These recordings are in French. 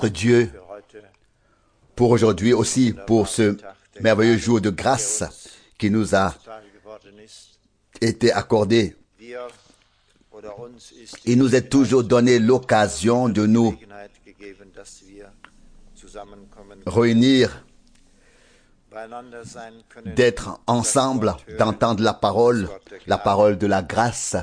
Dieu pour aujourd'hui aussi, pour ce merveilleux jour de grâce qui nous a été accordé. Il nous est toujours donné l'occasion de nous réunir, d'être ensemble, d'entendre la parole de la grâce.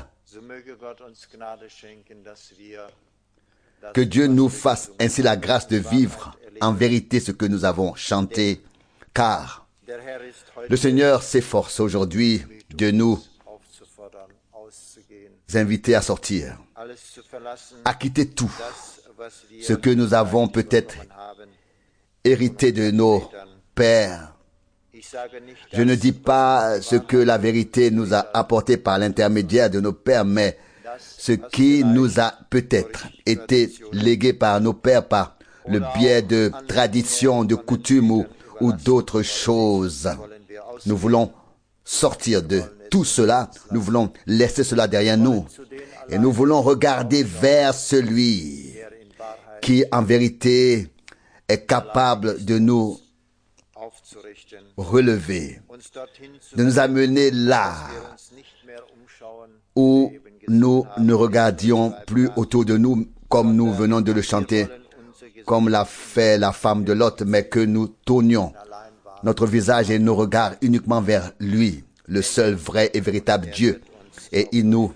Que Dieu nous fasse ainsi la grâce de vivre en vérité ce que nous avons chanté, car le Seigneur s'efforce aujourd'hui de nous inviter à sortir, à quitter tout ce que nous avons peut-être hérité de nos pères. Je ne dis pas ce que la vérité nous a apporté par l'intermédiaire de nos pères, mais ce qui nous a peut-être été légué par nos pères par le biais de traditions, de coutumes ou d'autres choses. Nous voulons sortir de tout cela, nous voulons laisser cela derrière nous et nous voulons regarder vers celui qui en vérité est capable de nous relever, de nous amener là où nous ne regardions plus autour de nous comme nous venons de le chanter, comme l'a fait la femme de Lot, mais que nous tournions notre visage et nos regards uniquement vers lui, le seul vrai et véritable Dieu. Et il nous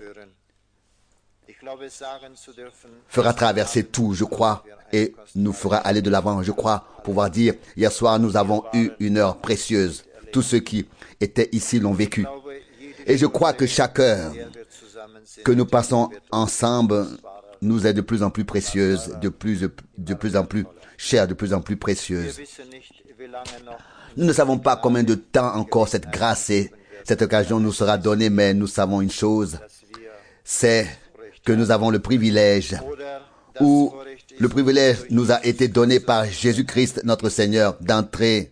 fera traverser tout, je crois, et nous fera aller de l'avant. Je crois pouvoir dire, hier soir, nous avons eu une heure précieuse. Tous ceux qui étaient ici l'ont vécu. Et je crois que chaque heure que nous passons ensemble nous est de plus en plus précieuse, de plus en plus chère, de plus en plus précieuse. Nous ne savons pas combien de temps encore cette grâce et cette occasion nous sera donnée, mais nous savons une chose, c'est que nous avons le privilège, ou le privilège nous a été donné par Jésus-Christ, notre Seigneur, d'entrer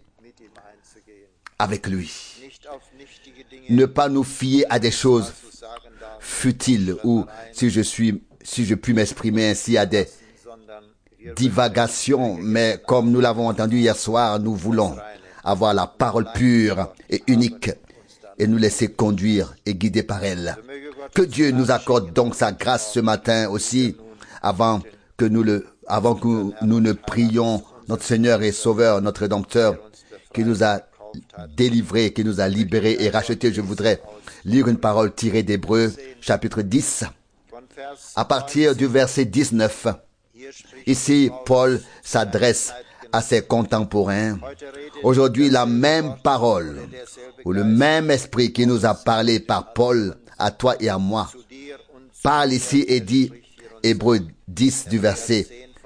avec lui. Ne pas nous fier à des choses futiles, ou si je puis m'exprimer ainsi, à des divagations, mais comme nous l'avons entendu hier soir, nous voulons avoir la parole pure et unique et nous laisser conduire et guider par elle. Que Dieu nous accorde donc sa grâce ce matin aussi, avant que nous ne prions notre Seigneur et Sauveur, notre Rédempteur, qui nous a délivrés, qui nous a libérés et rachetés. Je voudrais lire une parole tirée d'Hébreux, chapitre 10, à partir du verset 19. Ici, Paul s'adresse à ses contemporains. Aujourd'hui, la même parole, ou le même esprit qui nous a parlé par Paul, à toi et à moi, parle ici et dit, Hébreux 10 du verset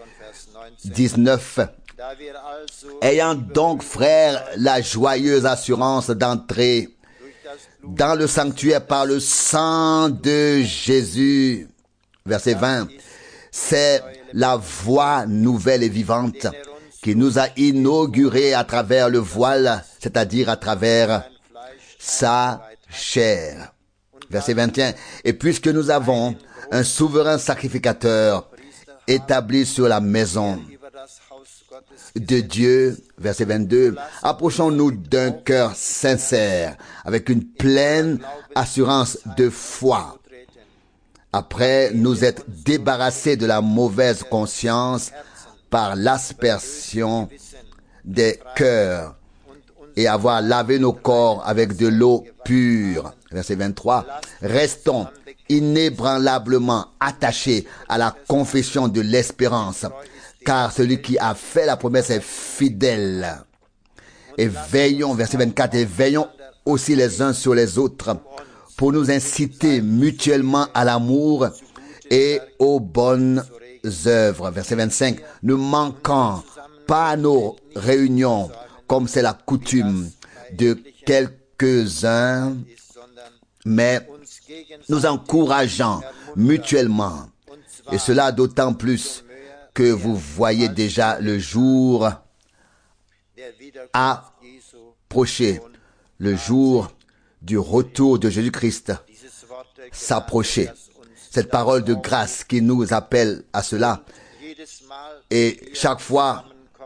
19, ayant donc, frères, la joyeuse assurance d'entrer dans le sanctuaire par le sang de Jésus. Verset 20, c'est la voie nouvelle et vivante qui nous a inauguré à travers le voile, c'est-à-dire à travers sa chair. Verset 21, et puisque nous avons un souverain sacrificateur établi sur la maison de Dieu, verset 22, approchons-nous d'un cœur sincère, avec une pleine assurance de foi. Après nous être débarrassés de la mauvaise conscience par l'aspersion des cœurs et avoir lavé nos corps avec de l'eau pure. Verset 23, restons inébranlablement attachés à la confession de l'espérance, car celui qui a fait la promesse est fidèle. Et veillons, verset 24, et veillons aussi les uns sur les autres pour nous inciter mutuellement à l'amour et aux bonnes œuvres. Verset 25, ne manquant pas nos réunions, comme c'est la coutume de quelques-uns, mais nous encourageant mutuellement, et cela d'autant plus que vous voyez déjà le jour approcher, le jour du retour de Jésus-Christ s'approcher. Cette parole de grâce qui nous appelle à cela, Et chaque fois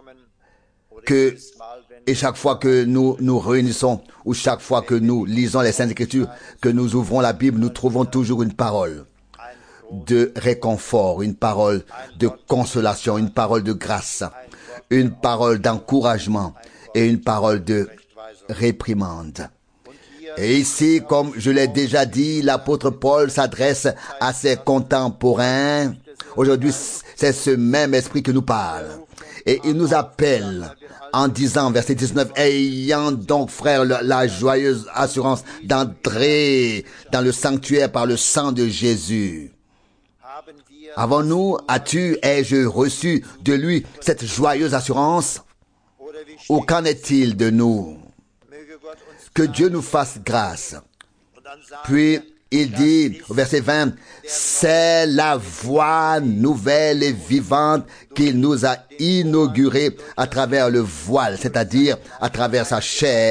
que nous nous réunissons, ou chaque fois que nous lisons les Saintes Écritures, que nous ouvrons la Bible, nous trouvons toujours une parole de réconfort, une parole de consolation, une parole de grâce, une parole d'encouragement et une parole de réprimande. Et ici, comme je l'ai déjà dit, l'apôtre Paul s'adresse à ses contemporains. Aujourd'hui, c'est ce même esprit que nous parle. Et il nous appelle en disant, verset 19, « Ayant donc, frères, la joyeuse assurance d'entrer dans le sanctuaire par le sang de Jésus. » Avons-nous, as-tu, ai-je reçu de lui cette joyeuse assurance? Ou qu'en est-il de nous? Que Dieu nous fasse grâce. Puis, il dit, au verset 20, « C'est la voie nouvelle et vivante qu'il nous a inaugurée à travers le voile, c'est-à-dire à travers sa chair. »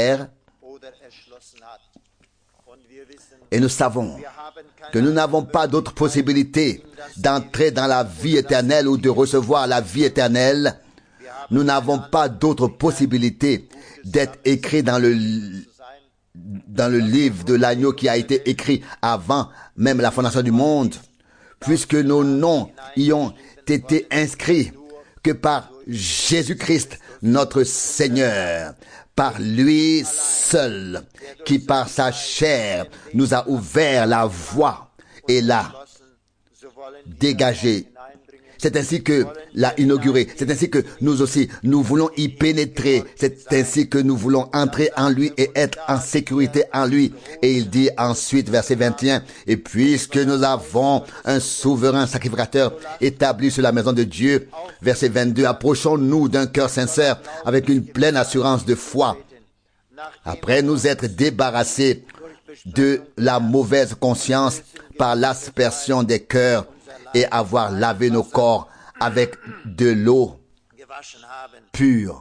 Et nous savons que nous n'avons pas d'autre possibilité d'entrer dans la vie éternelle ou de recevoir la vie éternelle. Nous n'avons pas d'autre possibilité d'être écrits dans le livre de l'agneau qui a été écrit avant même la fondation du monde, puisque nos noms y ont été inscrits que par Jésus-Christ, notre Seigneur, par lui seul, qui par sa chair nous a ouvert la voie et l'a dégagée. C'est ainsi que l'a inauguré. C'est ainsi que nous aussi, nous voulons y pénétrer. C'est ainsi que nous voulons entrer en lui et être en sécurité en lui. Et il dit ensuite, verset 21, « Et puisque nous avons un souverain sacrificateur établi sur la maison de Dieu, verset 22, « Approchons-nous d'un cœur sincère avec une pleine assurance de foi. Après nous être débarrassés de la mauvaise conscience par l'aspersion des cœurs, et avoir lavé nos corps avec de l'eau pure. »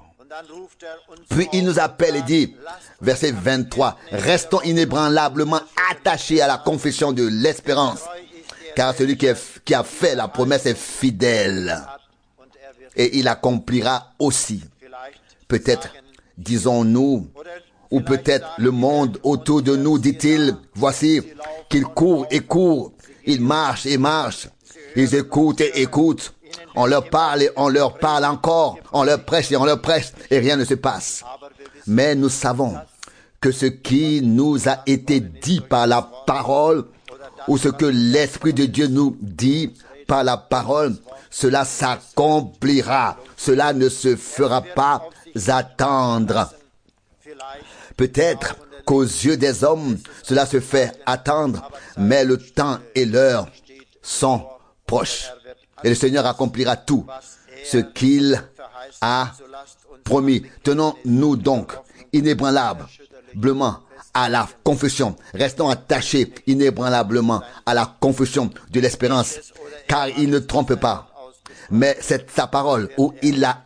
Puis il nous appelle et dit, verset 23, « Restons inébranlablement attachés à la confession de l'espérance, car celui qui a fait la promesse est fidèle, et il accomplira aussi. » Peut-être disons-nous, ou peut-être le monde autour de nous dit-il, voici qu'il court et court, il marche et marche. Ils écoutent et écoutent. On leur parle et on leur parle encore. On leur prêche et on leur prêche et rien ne se passe. Mais nous savons que ce qui nous a été dit par la parole, ou ce que l'Esprit de Dieu nous dit par la parole, cela s'accomplira. Cela ne se fera pas attendre. Peut-être qu'aux yeux des hommes, cela se fait attendre, mais le temps et l'heure sont proche. Et le Seigneur accomplira tout ce qu'il a promis. Tenons-nous donc inébranlablement à la confession. Restons attachés inébranlablement à la confession de l'espérance, car il ne trompe pas. Mais c'est sa parole où il l'a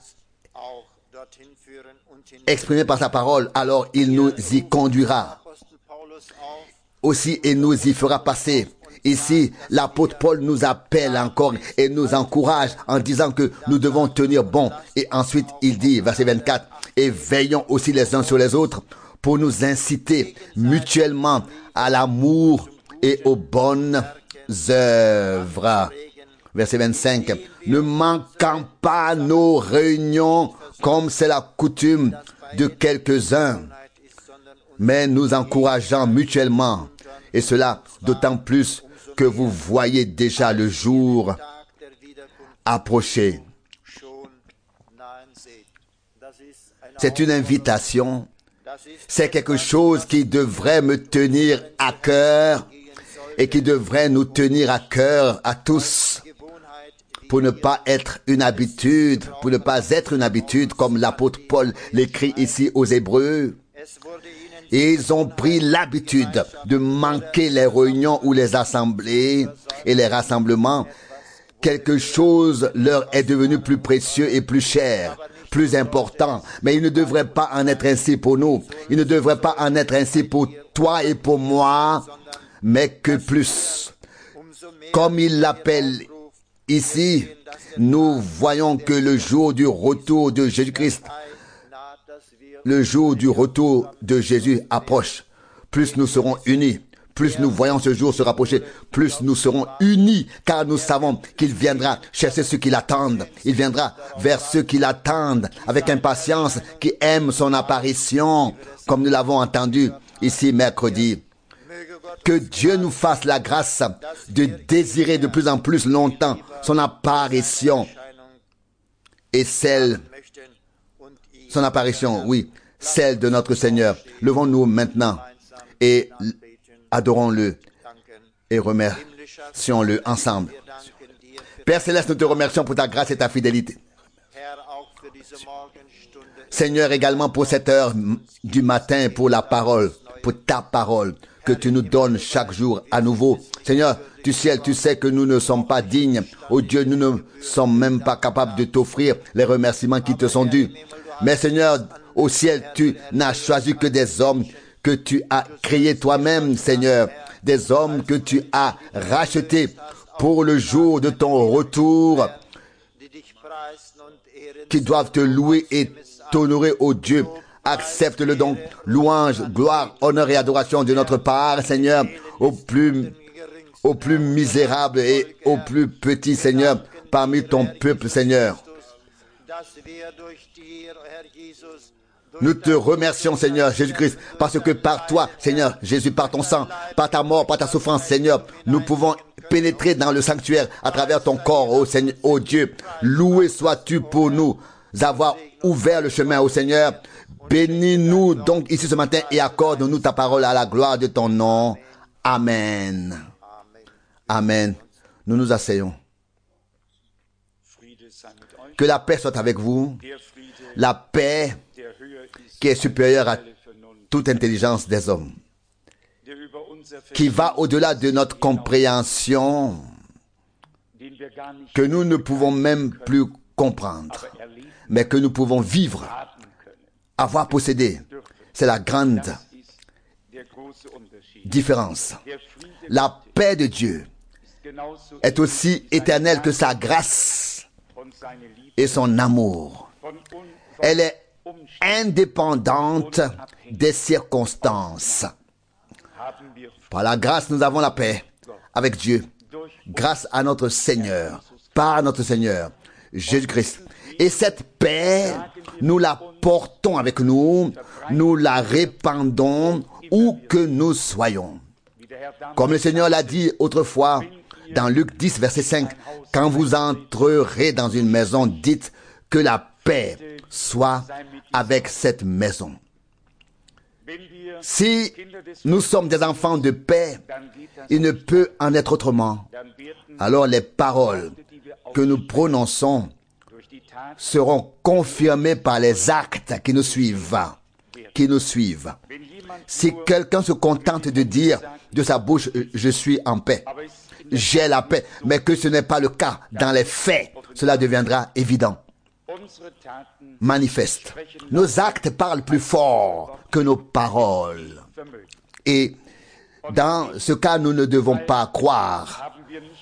exprimé par sa parole, alors il nous y conduira. Aussi, il nous y fera passer. Ici, l'apôtre Paul nous appelle encore et nous encourage en disant que nous devons tenir bon. Et ensuite, il dit, verset 24, « Et veillons aussi les uns sur les autres pour nous inciter mutuellement à l'amour et aux bonnes œuvres. » Verset 25, « Ne manquant pas nos réunions comme c'est la coutume de quelques-uns, mais nous encourageant mutuellement, et cela d'autant plus que vous voyez déjà le jour approcher. » C'est une invitation. C'est quelque chose qui devrait me tenir à cœur et qui devrait nous tenir à cœur à tous pour ne pas être une habitude, pour ne pas être une habitude comme l'apôtre Paul l'écrit ici aux Hébreux. Et ils ont pris l'habitude de manquer les réunions ou les assemblées et les rassemblements. Quelque chose leur est devenu plus précieux et plus cher, plus important. Mais il ne devrait pas en être ainsi pour nous. Il ne devrait pas en être ainsi pour toi et pour moi, mais que plus. Comme il l'appelle ici, nous voyons que le jour du retour de Jésus-Christ, le jour du retour de Jésus approche. Plus nous serons unis, plus nous voyons ce jour se rapprocher, plus nous serons unis, car nous savons qu'il viendra chercher ceux qui l'attendent. Il viendra vers ceux qui l'attendent avec impatience, qui aiment son apparition, comme nous l'avons entendu ici mercredi. Que Dieu nous fasse la grâce de désirer de plus en plus longtemps son apparition et celle de notre Seigneur. Levons-nous maintenant et adorons-le et remercions-le ensemble. Père Céleste, nous te remercions pour ta grâce et ta fidélité. Seigneur, également pour cette heure du matin, pour la parole, pour ta parole que tu nous donnes chaque jour à nouveau. Seigneur, du ciel, tu sais que nous ne sommes pas dignes. Oh Dieu, nous ne sommes même pas capables de t'offrir les remerciements qui te sont dus. Mais Seigneur, au ciel, tu n'as choisi que des hommes que tu as créés toi-même, Seigneur. Des hommes que tu as rachetés pour le jour de ton retour, qui doivent te louer et t'honorer, ô Dieu. Accepte-le donc, louange, gloire, honneur et adoration de notre part, Seigneur, au plus misérable et au plus petit, Seigneur, parmi ton peuple, Seigneur. Nous te remercions, Seigneur Jésus-Christ, parce que par toi, Seigneur Jésus, par ton sang, par ta mort, par ta souffrance, Seigneur, nous pouvons pénétrer dans le sanctuaire à travers ton corps, ô Seigneur, ô Dieu. Loué sois-tu pour nous avoir ouvert le chemin, ô Seigneur. Bénis-nous donc ici ce matin et accorde-nous ta parole à la gloire de ton nom. Amen. Amen. Nous nous asseyons. Que la paix soit avec vous. La paix qui est supérieure à toute intelligence des hommes, qui va au-delà de notre compréhension, que nous ne pouvons même plus comprendre, mais que nous pouvons vivre, avoir possédé. C'est la grande différence. La paix de Dieu est aussi éternelle que sa grâce et son amour. Elle est indépendante des circonstances. Par la grâce, nous avons la paix avec Dieu, grâce à notre Seigneur, par notre Seigneur, Jésus-Christ. Et cette paix, nous la portons avec nous, nous la répandons où que nous soyons. Comme le Seigneur l'a dit autrefois dans Luc 10, verset 5, « Quand vous entrerez dans une maison, dites que la paix soit avec cette maison. » Si nous sommes des enfants de paix, il ne peut en être autrement. Alors les paroles que nous prononçons seront confirmées par les actes qui nous suivent. Si quelqu'un se contente de dire de sa bouche « je suis en paix », j'ai la paix, mais que ce n'est pas le cas dans les faits, cela deviendra évident, manifeste. Nos actes parlent plus fort que nos paroles. Et dans ce cas, nous ne devons pas croire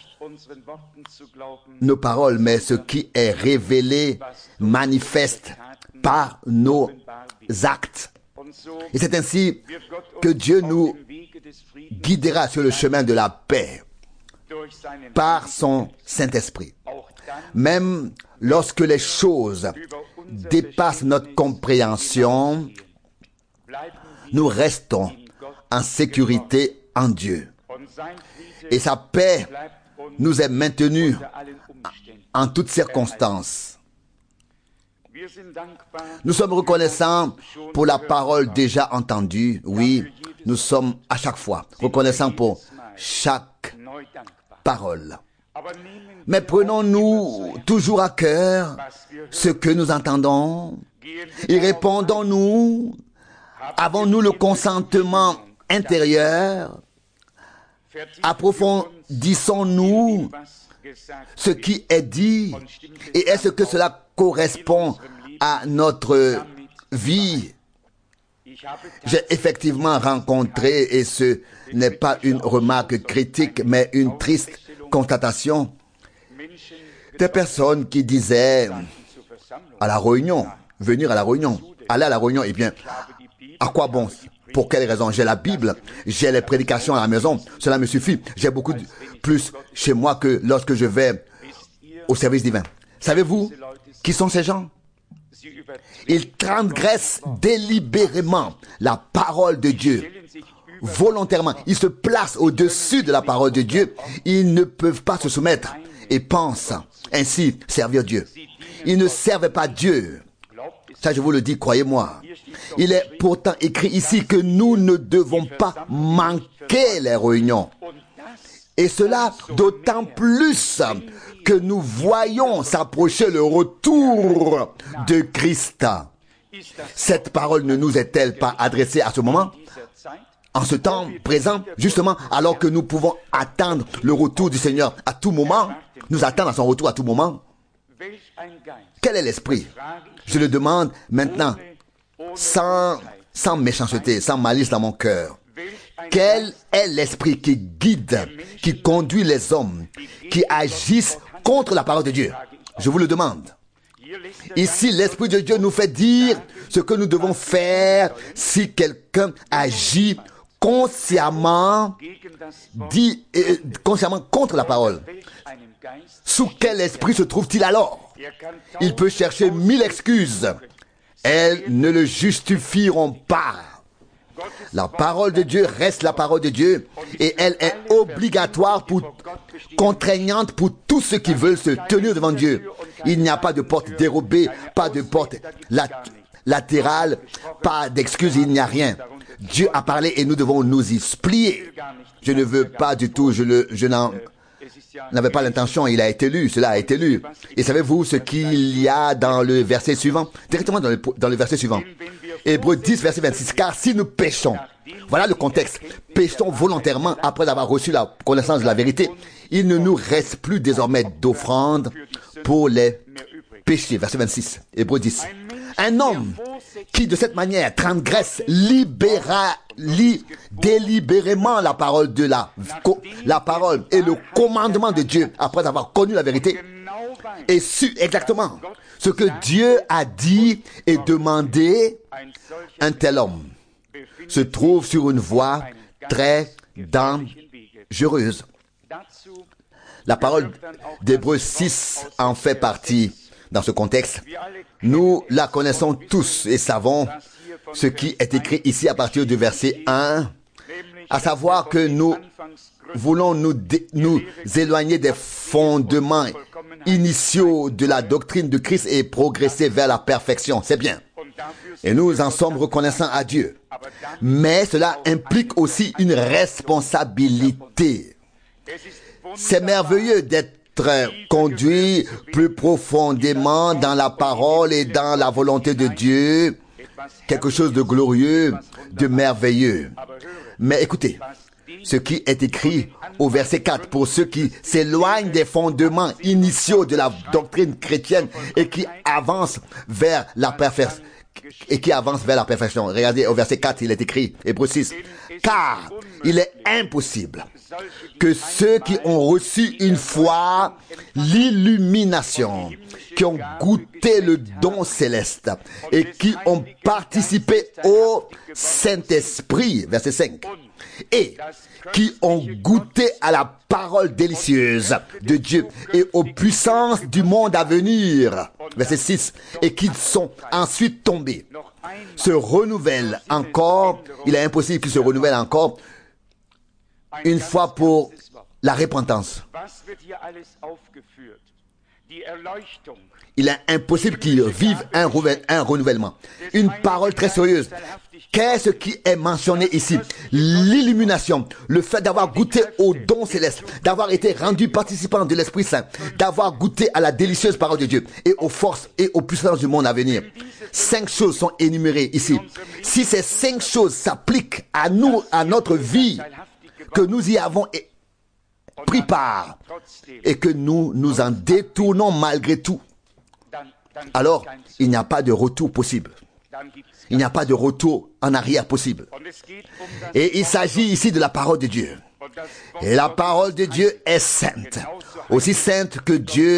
nos paroles, mais ce qui est révélé, manifeste par nos actes. Et c'est ainsi que Dieu nous guidera sur le chemin de la paix par son Saint-Esprit. Même lorsque les choses dépassent notre compréhension, nous restons en sécurité en Dieu. Et sa paix nous est maintenue en toutes circonstances. Nous sommes reconnaissants pour la parole déjà entendue. Oui, nous sommes à chaque fois reconnaissants pour chaque parole. Mais prenons-nous toujours à cœur ce que nous entendons et répondons-nous, avons-nous le consentement intérieur, approfondissons-nous ce qui est dit et est-ce que cela correspond à notre vie. J'ai effectivement rencontré, et ce n'est pas une remarque critique, mais une triste constatation, des personnes qui disaient à la réunion, venir à la réunion, aller à la réunion, eh bien, à quoi bon? Pour quelle raison? J'ai la Bible, j'ai les prédications à la maison, cela me suffit. J'ai beaucoup plus chez moi que lorsque je vais au service divin. Savez-vous qui sont ces gens? Ils transgressent délibérément la parole de Dieu. Volontairement, ils se placent au-dessus de la parole de Dieu. Ils ne peuvent pas se soumettre et pensent ainsi servir Dieu. Ils ne servent pas Dieu. Ça, je vous le dis, croyez-moi. Il est pourtant écrit ici que nous ne devons pas manquer les réunions. Et cela d'autant plus que nous voyons s'approcher le retour de Christ. Cette parole ne nous est-elle pas adressée à ce moment? En ce temps présent, justement, alors que nous pouvons attendre le retour du Seigneur à tout moment, nous attendre à son retour à tout moment. Quel est l'esprit? Je le demande maintenant, sans méchanceté, sans malice dans mon cœur. Quel est l'esprit qui guide, qui conduit les hommes, qui agissent contre la parole de Dieu? Je vous le demande. Ici, l'Esprit de Dieu nous fait dire ce que nous devons faire si quelqu'un agit consciemment contre la parole. Sous quel esprit se trouve-t-il alors? Il peut chercher 1000 excuses. Elles ne le justifieront pas. La parole de Dieu reste la parole de Dieu et elle est obligatoire, contraignante pour tous ceux qui veulent se tenir devant Dieu. Il n'y a pas de porte dérobée, pas de porte latérale, pas d'excuses, il n'y a rien. Dieu a parlé et nous devons nous y plier. Je ne veux pas du tout, je n'avais pas l'intention, il a été lu, cela a été lu. Et savez-vous ce qu'il y a dans le verset suivant? Directement dans le verset suivant. Hébreux 10, verset 26. Car si nous péchons, voilà le contexte, péchons volontairement après avoir reçu la connaissance de la vérité, il ne nous reste plus désormais d'offrande pour les péchés. Verset 26, Hébreux 10. Un homme qui de cette manière transgresse délibérément la parole de la parole et le commandement de Dieu après avoir connu la vérité et su exactement ce que Dieu a dit et demandé, un tel homme se trouve sur une voie très dangereuse. La parole d'Hébreux 6 en fait partie. Dans ce contexte, nous la connaissons tous et savons ce qui est écrit ici à partir du verset 1, à savoir que nous voulons nous éloigner des fondements initiaux de la doctrine de Christ et progresser vers la perfection. C'est bien. Et nous en sommes reconnaissants à Dieu. Mais cela implique aussi une responsabilité. C'est merveilleux d'être conduit plus profondément dans la parole et dans la volonté de Dieu, quelque chose de glorieux, de merveilleux. Mais écoutez, ce qui est écrit au verset 4, pour ceux qui s'éloignent des fondements initiaux de la doctrine chrétienne et qui avancent vers la perfection. Regardez, au verset 4, il est écrit, Hébreux 6, car il est impossible que ceux qui ont reçu une fois l'illumination, qui ont goûté le don céleste et qui ont participé au Saint-Esprit, verset 5, et qui ont goûté à la parole délicieuse de Dieu et aux puissances du monde à venir, verset 6, et qui sont ensuite tombés, se renouvellent encore, il est impossible qu'ils se renouvellent encore, une fois pour la repentance. Il est impossible qu'ils vivent un renouvellement. Une parole très sérieuse. Qu'est-ce qui est mentionné ici? L'illumination, le fait d'avoir goûté au don céleste, d'avoir été rendu participant de l'Esprit Saint, d'avoir goûté à la délicieuse parole de Dieu et aux forces et aux puissances du monde à venir. 5 choses sont énumérées ici. Si ces 5 choses s'appliquent à nous, à notre vie, que nous y avons pris part et que nous nous en détournons malgré tout, alors il n'y a pas de retour possible. Il n'y a pas de retour en arrière possible. Et il s'agit ici de la parole de Dieu. Et la parole de Dieu est sainte. Aussi sainte que Dieu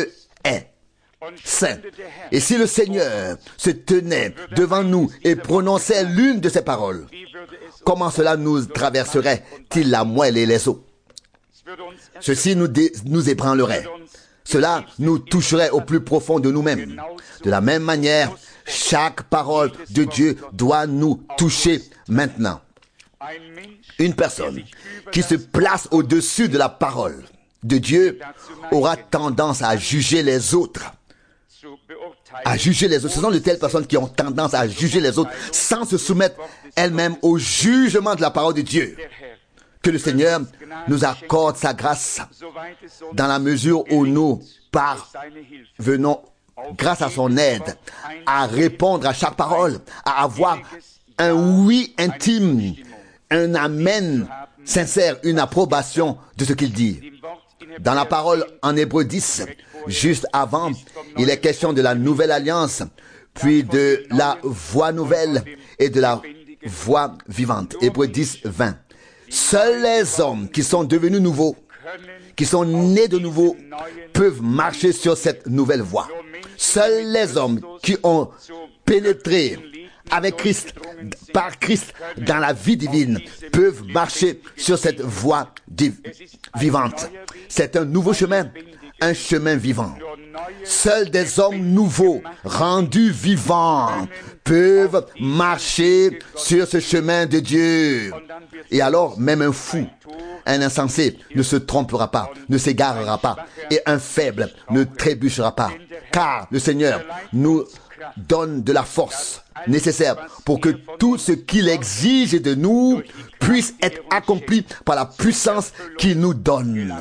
est saint. Et si le Seigneur se tenait devant nous et prononçait l'une de ces paroles, comment cela nous traverserait-il la moelle et les os? Ceci nous ébranlerait. Cela nous toucherait au plus profond de nous-mêmes. De la même manière, chaque parole de Dieu doit nous toucher maintenant. Une personne qui se place au-dessus de la parole de Dieu aura tendance à juger les autres. À juger les autres. Ce sont de telles personnes qui ont tendance à juger les autres sans se soumettre elles-mêmes au jugement de la parole de Dieu. Que le Seigneur nous accorde sa grâce dans la mesure où nous parvenons, grâce à son aide, à répondre à chaque parole, à avoir un oui intime, un amen sincère, une approbation de ce qu'il dit. Dans la parole en Hébreux 10, juste avant, il est question de la nouvelle alliance, puis de la voie nouvelle et de la voie vivante. Hébreux 10, 20. Seuls les hommes qui sont devenus nouveaux, qui sont nés de nouveau, peuvent marcher sur cette nouvelle voie. Seuls les hommes qui ont pénétré avec Christ, par Christ, dans la vie divine, peuvent marcher sur cette voie vivante. C'est un nouveau chemin, un chemin vivant. Seuls des hommes nouveaux, rendus vivants, peuvent marcher sur ce chemin de Dieu. Et alors, même un fou, un insensé ne se trompera pas, ne s'égarera pas, et un faible ne trébuchera pas. Car le Seigneur nous donne de la force nécessaire pour que tout ce qu'il exige de nous puisse être accompli par la puissance qu'il nous donne.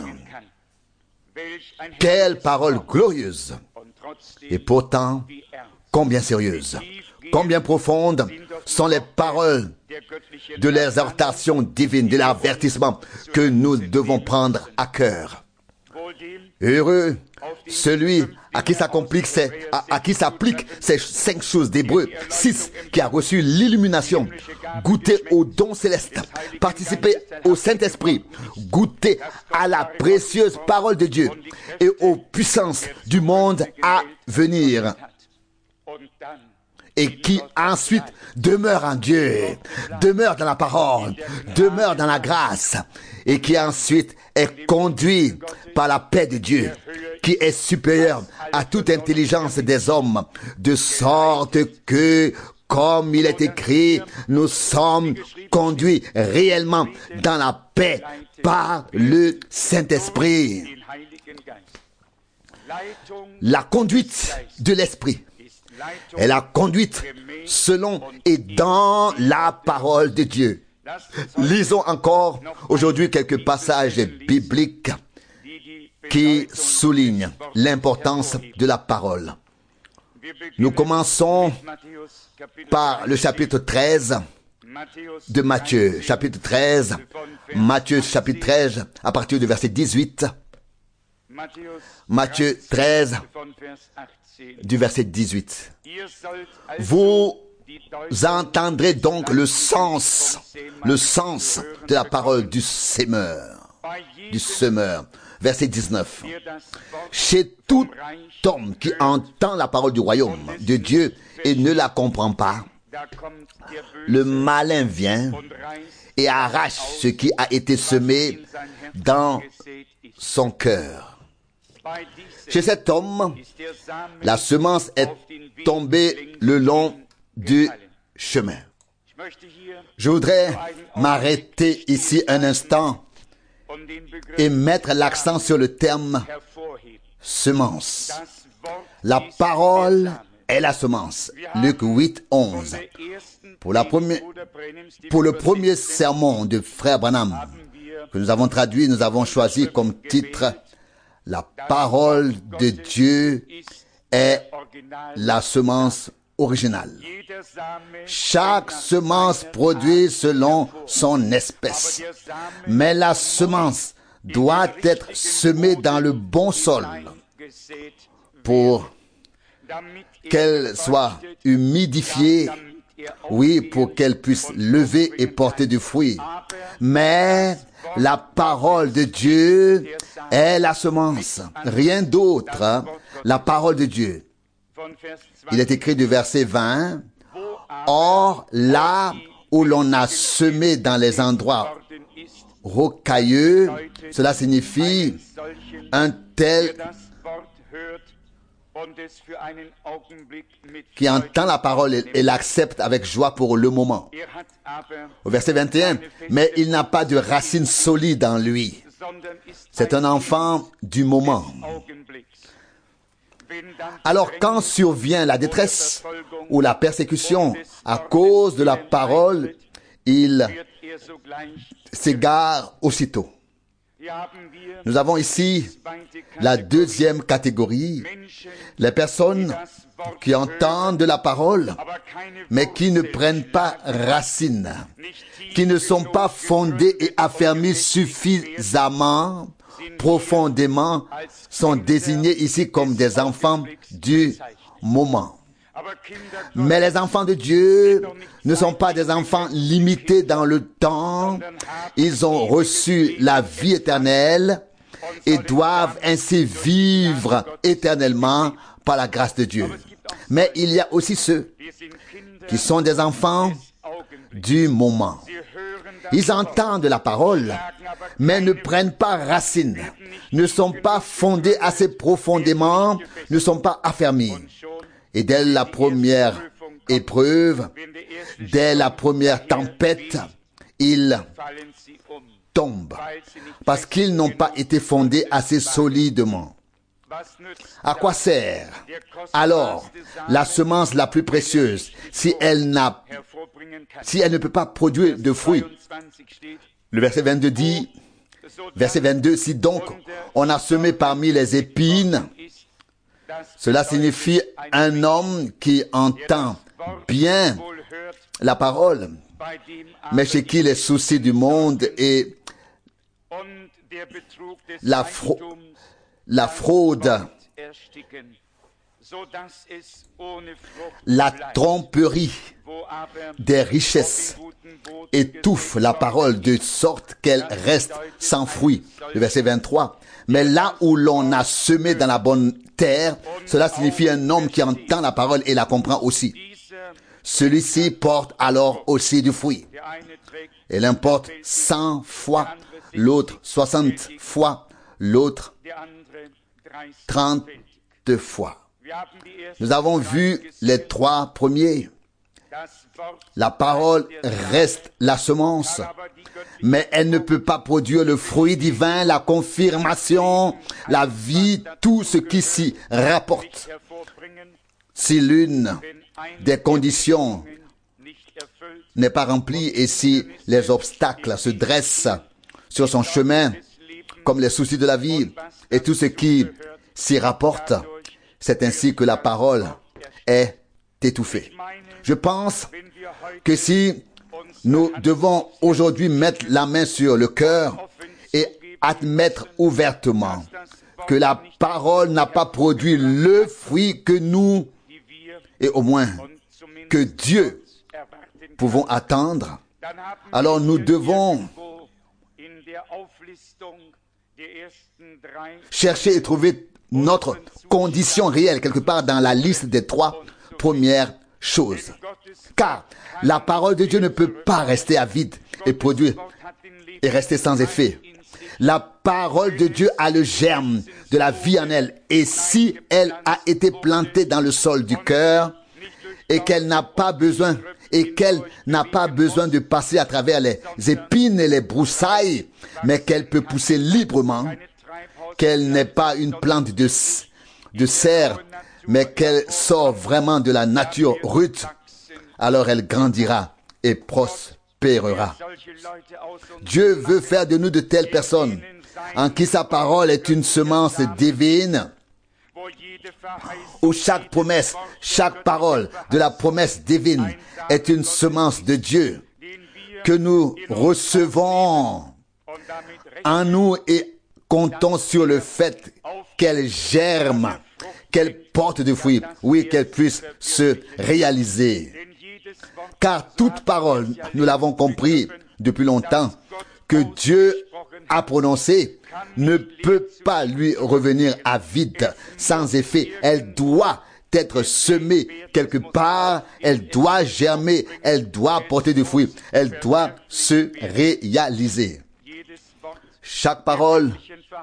Quelle parole glorieuse! Et pourtant, combien sérieuse, combien profondes sont les paroles de l'exhortation divine, de l'avertissement que nous devons prendre à cœur. Heureux celui à qui s'appliquent ces 5 choses d'Hébreux 6, qui a reçu l'illumination, goûté au don céleste, participé au Saint-Esprit, goûté à la précieuse parole de Dieu et aux puissances du monde à venir. Et qui ensuite demeure en Dieu, demeure dans la parole, demeure dans la grâce, et qui ensuite est conduit par la paix de Dieu, qui est supérieure à toute intelligence des hommes, de sorte que, comme il est écrit, nous sommes conduits réellement dans la paix par le Saint-Esprit. La conduite de l'Esprit est la conduite selon et dans la parole de Dieu. Lisons encore aujourd'hui quelques passages bibliques qui soulignent l'importance de la parole. Nous commençons par le chapitre 13 de Matthieu. Chapitre 13, Matthieu chapitre 13, à partir du verset 18. Matthieu 13, du verset 18. Vous entendrez donc le sens de la parole du semeur. Verset 19. Chez tout homme qui entend la parole du royaume de Dieu et ne la comprend pas, le malin vient et arrache ce qui a été semé dans son cœur. Chez cet homme, la semence est tombée le long du chemin. Je voudrais m'arrêter ici un instant et mettre l'accent sur le terme semence. La parole est la semence. Luc 8, 11. Pour le premier sermon de Frère Branham que nous avons traduit, nous avons choisi comme titre « La parole de Dieu est la semence originale. Chaque semence produit selon son espèce, mais la semence doit être semée dans le bon sol pour qu'elle soit humidifiée, oui, pour qu'elle puisse lever et porter du fruit. Mais La parole de Dieu est la semence, rien d'autre. La parole de Dieu. Il est écrit du verset 20, « Or, là où l'on a semé dans les endroits rocailleux, cela signifie un tel qui entend la parole et l'accepte avec joie pour le moment. » Au verset 21, « Mais il n'a pas de racine solide en lui. C'est un enfant du moment. » Alors quand survient la détresse ou la persécution à cause de la parole, il s'égare aussitôt. Nous avons ici la deuxième catégorie, les personnes qui entendent la parole, mais qui ne prennent pas racine, qui ne sont pas fondées et affermies suffisamment, profondément, sont désignés ici comme des enfants du moment. Mais les enfants de Dieu ne sont pas des enfants limités dans le temps. Ils ont reçu la vie éternelle et doivent ainsi vivre éternellement par la grâce de Dieu. Mais il y a aussi ceux qui sont des enfants du moment. Ils entendent la parole, mais ne prennent pas racine, ne sont pas fondés assez profondément, ne sont pas affermis. Et dès la première épreuve, dès la première tempête, ils tombent parce qu'ils n'ont pas été fondés assez solidement. À quoi sert alors la semence la plus précieuse si elle ne peut pas produire de fruits? Le verset 22 dit, si donc on a semé parmi les épines, cela signifie un homme qui entend bien la parole, mais chez qui les soucis du monde et la fraude, la tromperie des richesses étouffent la parole de sorte qu'elle reste sans fruit. Le verset 23. Mais là où l'on a semé dans la bonne terre, cela signifie un homme qui entend la parole et la comprend aussi. Celui-ci porte alors aussi du fruit. Et l'un porte 100 fois, l'autre 60 fois, l'autre 30 fois. Nous avons vu les trois premiers. La parole reste la semence, mais elle ne peut pas produire le fruit divin, la confirmation, la vie, tout ce qui s'y rapporte. Si l'une des conditions n'est pas remplie et si les obstacles se dressent sur son chemin, comme les soucis de la vie et tout ce qui s'y rapporte, c'est ainsi que la parole est étouffée. Je pense que si nous devons aujourd'hui mettre la main sur le cœur et admettre ouvertement que la parole n'a pas produit le fruit que nous, et au moins que Dieu, pouvons attendre, alors nous devons chercher et trouver notre condition réelle quelque part dans la liste des trois premières choses. Car la parole de Dieu ne peut pas rester à vide et produire et rester sans effet. La parole de Dieu a le germe de la vie en elle. Et si elle a été plantée dans le sol du cœur et qu'elle n'a pas besoin de passer à travers les épines et les broussailles, mais qu'elle peut pousser librement, qu'elle n'est pas une plante de serre, mais qu'elle sort vraiment de la nature rude, alors elle grandira et prospérera. Dieu veut faire de nous de telles personnes en qui sa parole est une semence divine, où chaque promesse, chaque parole de la promesse divine est une semence de Dieu que nous recevons en nous et comptons sur le fait qu'elle germe, qu'elle porte du fruit, oui, qu'elle puisse se réaliser. Car toute parole, nous l'avons compris depuis longtemps, que Dieu a prononcée ne peut pas lui revenir à vide, sans effet. Elle doit être semée quelque part, elle doit germer, elle doit porter du fruit, elle doit se réaliser. Chaque parole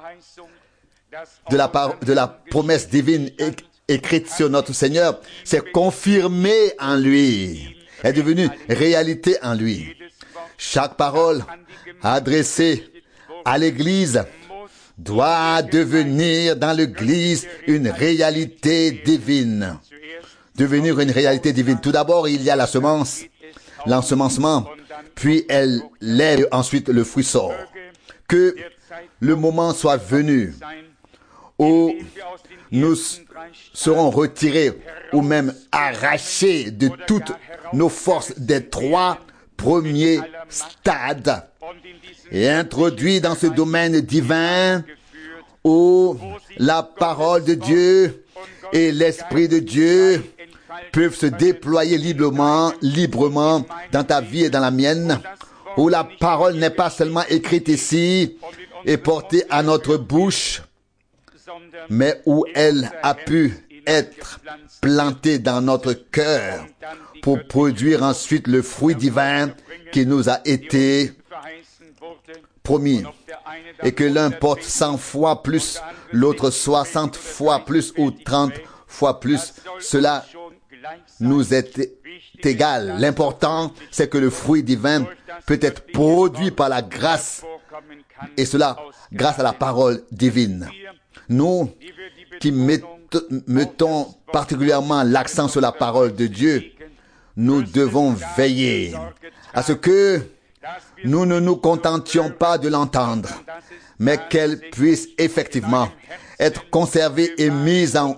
de la promesse divine écrite sur notre Seigneur s'est confirmée en lui, est devenue réalité en lui. Chaque parole adressée à l'Église doit devenir dans l'Église une réalité divine. Devenir une réalité divine. Tout d'abord, il y a la semence, l'ensemencement, puis elle lève, ensuite le fruit sort. Que le moment soit venu où nous serons retirés ou même arrachés de toutes nos forces des 3 premiers stades et introduits dans ce domaine divin où la parole de Dieu et l'Esprit de Dieu peuvent se déployer librement dans ta vie et dans la mienne, où la parole n'est pas seulement écrite ici et portée à notre bouche, mais où elle a pu être plantée dans notre cœur pour produire ensuite le fruit divin qui nous a été promis. Et que l'un porte 100 fois plus, l'autre 60 fois plus ou 30 fois plus. Cela nous est égal. L'important, c'est que le fruit divin peut être produit par la grâce, et cela grâce à la parole divine. Nous qui mettons particulièrement l'accent sur la parole de Dieu, nous devons veiller à ce que nous ne nous contentions pas de l'entendre, mais qu'elle puisse effectivement être conservée et mise en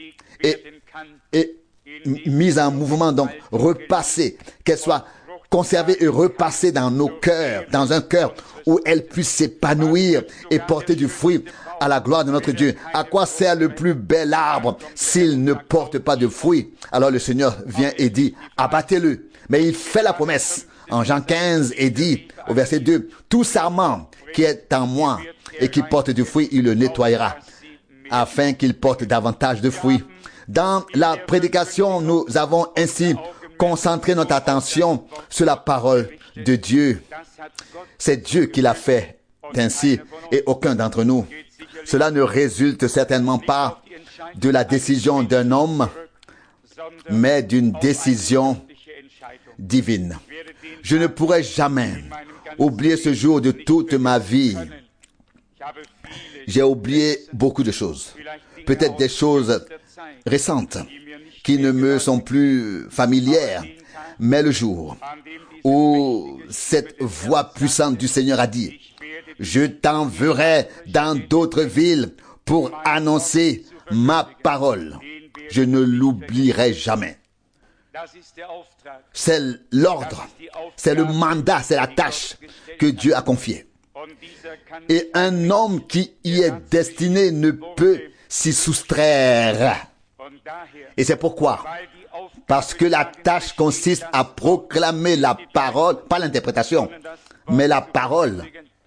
mouvement, donc repassée, qu'elle soit conservée et repassée dans nos cœurs, dans un cœur où elle puisse s'épanouir et porter du fruit à la gloire de notre Dieu. À quoi sert le plus bel arbre s'il ne porte pas de fruit? Alors le Seigneur vient et dit, abattez-le. Mais il fait la promesse en Jean 15 et dit au verset 2, tout sarment qui est en moi et qui porte du fruit, il le nettoyera afin qu'il porte davantage de fruits. Dans la prédication, nous avons ainsi concentré notre attention sur la parole de Dieu. C'est Dieu qui l'a fait ainsi et aucun d'entre nous. Cela ne résulte certainement pas de la décision d'un homme, mais d'une décision divine. Je ne pourrai jamais oublier ce jour de toute ma vie. J'ai oublié beaucoup de choses. Peut-être des choses récentes qui ne me sont plus familières. Mais le jour où cette voix puissante du Seigneur a dit, je t'enverrai dans d'autres villes pour annoncer ma parole. Je ne l'oublierai jamais. C'est l'ordre, c'est le mandat, c'est la tâche que Dieu a confiée. Et un homme qui y est destiné ne peut s'y soustraire. Et c'est pourquoi, parce que la tâche consiste à proclamer la parole, pas l'interprétation, mais la parole,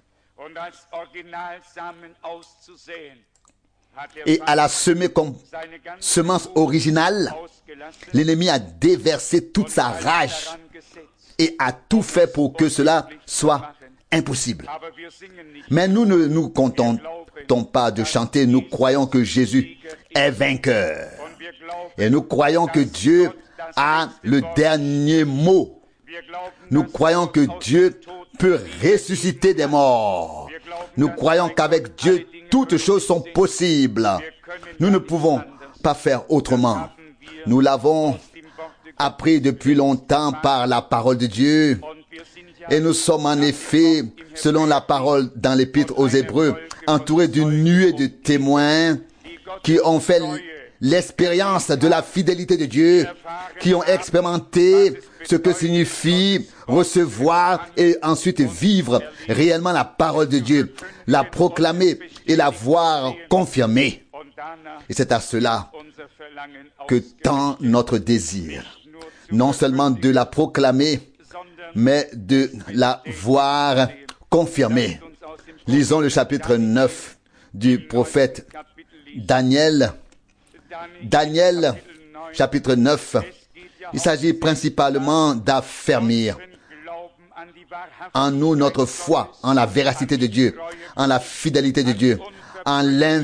et à la semer comme semence originale, l'ennemi a déversé toute sa rage et a tout fait pour que cela soit impossible. Mais nous ne nous contentons pas de chanter, nous croyons que Jésus est vainqueur. Et nous croyons que Dieu a le dernier mot. Nous croyons que Dieu peut ressusciter des morts. Nous croyons qu'avec Dieu, toutes choses sont possibles. Nous ne pouvons pas faire autrement. Nous l'avons appris depuis longtemps par la parole de Dieu. Et nous sommes en effet, selon la parole dans l'Épître aux Hébreux, entourés d'une nuée de témoins qui ont fait l'expérience de la fidélité de Dieu, qui ont expérimenté ce que signifie recevoir et ensuite vivre réellement la parole de Dieu, la proclamer et la voir confirmée. Et c'est à cela que tend notre désir, non seulement de la proclamer, mais de la voir confirmée. Lisons le chapitre 9 du prophète Daniel. Daniel, chapitre 9. Il s'agit principalement d'affermir en nous notre foi, en la véracité de Dieu, en la fidélité de Dieu, en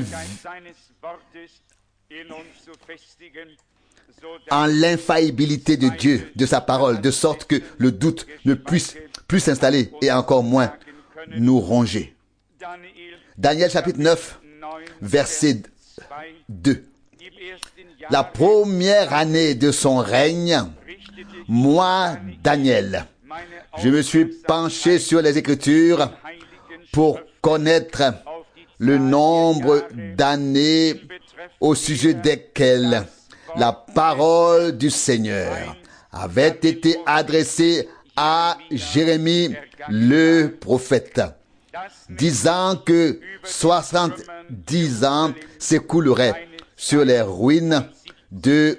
l'infaillibilité de Dieu, de sa parole, de sorte que le doute ne puisse plus s'installer et encore moins nous ronger. Daniel chapitre 9, verset 2. La première année de son règne, moi, Daniel, je me suis penché sur les Écritures pour connaître le nombre d'années au sujet desquelles la parole du Seigneur avait été adressée à Jérémie le prophète, disant que 70 ans s'écouleraient sur les ruines de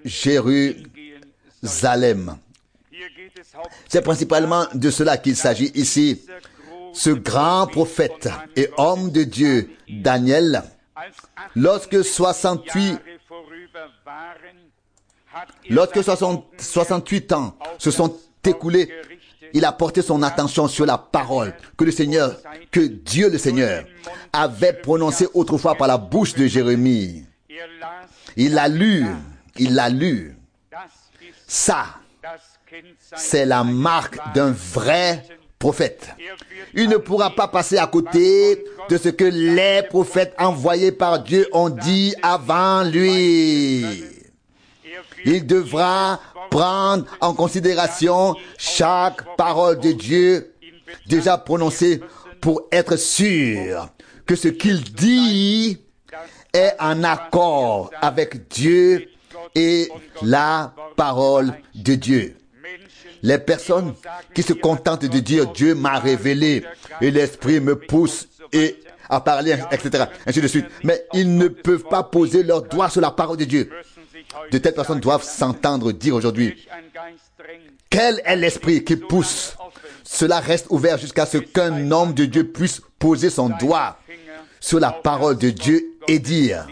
Jérusalem. C'est principalement de cela qu'il s'agit ici. Ce grand prophète et homme de Dieu, Daniel, lorsque 68 ans se sont écoulés, il a porté son attention sur la parole que Dieu le Seigneur avait prononcée autrefois par la bouche de Jérémie. Il l'a lu. Ça, c'est la marque d'un vrai prophète. Il ne pourra pas passer à côté de ce que les prophètes envoyés par Dieu ont dit avant lui. Il devra prendre en considération chaque parole de Dieu déjà prononcée pour être sûr que ce qu'il dit est en accord avec Dieu et la parole de Dieu. Les personnes qui se contentent de dire Dieu m'a révélé et l'esprit me pousse à parler, etc., ainsi de suite. Mais ils ne peuvent pas poser leurs doigts sur la parole de Dieu. De telles personnes doivent s'entendre dire aujourd'hui, quel est l'esprit qui pousse? Cela reste ouvert jusqu'à ce qu'un homme de Dieu puisse poser son doigt sur la parole de Dieu et dire,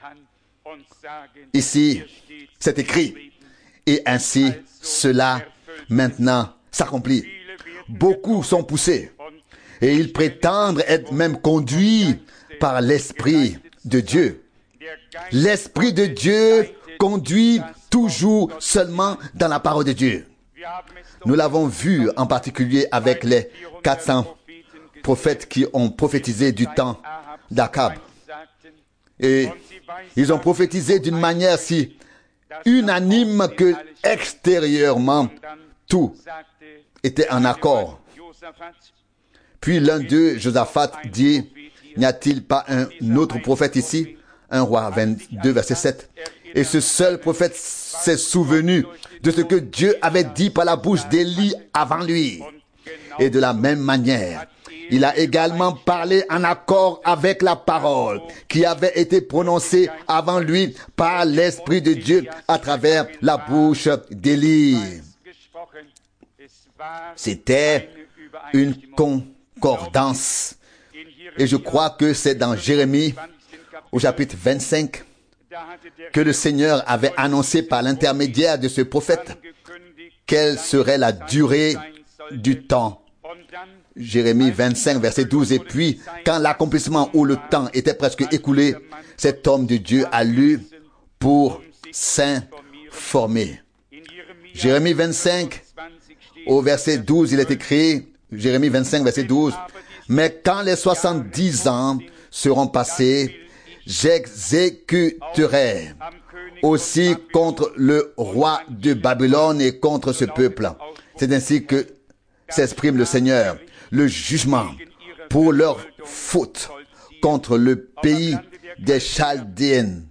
ici, c'est écrit, et ainsi, cela maintenant s'accomplit. Beaucoup sont poussés et ils prétendent être même conduits par l'Esprit de Dieu. L'Esprit de Dieu conduit toujours seulement dans la parole de Dieu. Nous l'avons vu en particulier avec les 400 prophètes qui ont prophétisé du temps d'Akab. Et ils ont prophétisé d'une manière si unanime que extérieurement tout était en accord. Puis l'un d'eux, Josaphat, dit, n'y a-t-il pas un autre prophète ici? 1 Roi 22, verset 7. Et ce seul prophète s'est souvenu de ce que Dieu avait dit par la bouche d'Élie avant lui. Et de la même manière, il a également parlé en accord avec la parole qui avait été prononcée avant lui par l'Esprit de Dieu à travers la bouche d'Élie. C'était une concordance. Et je crois que c'est dans Jérémie, au chapitre 25, que le Seigneur avait annoncé par l'intermédiaire de ce prophète quelle serait la durée du temps. Jérémie 25, verset 12. Et puis, quand l'accomplissement ou le temps était presque écoulé, cet homme de Dieu a lu pour s'informer. Jérémie 25, au verset 12, il est écrit, Jérémie 25, verset 12, « Mais quand les 70 ans seront passés, j'exécuterai aussi contre le roi de Babylone et contre ce peuple. » C'est ainsi que s'exprime le Seigneur. Le jugement pour leur faute contre le pays des Chaldéens.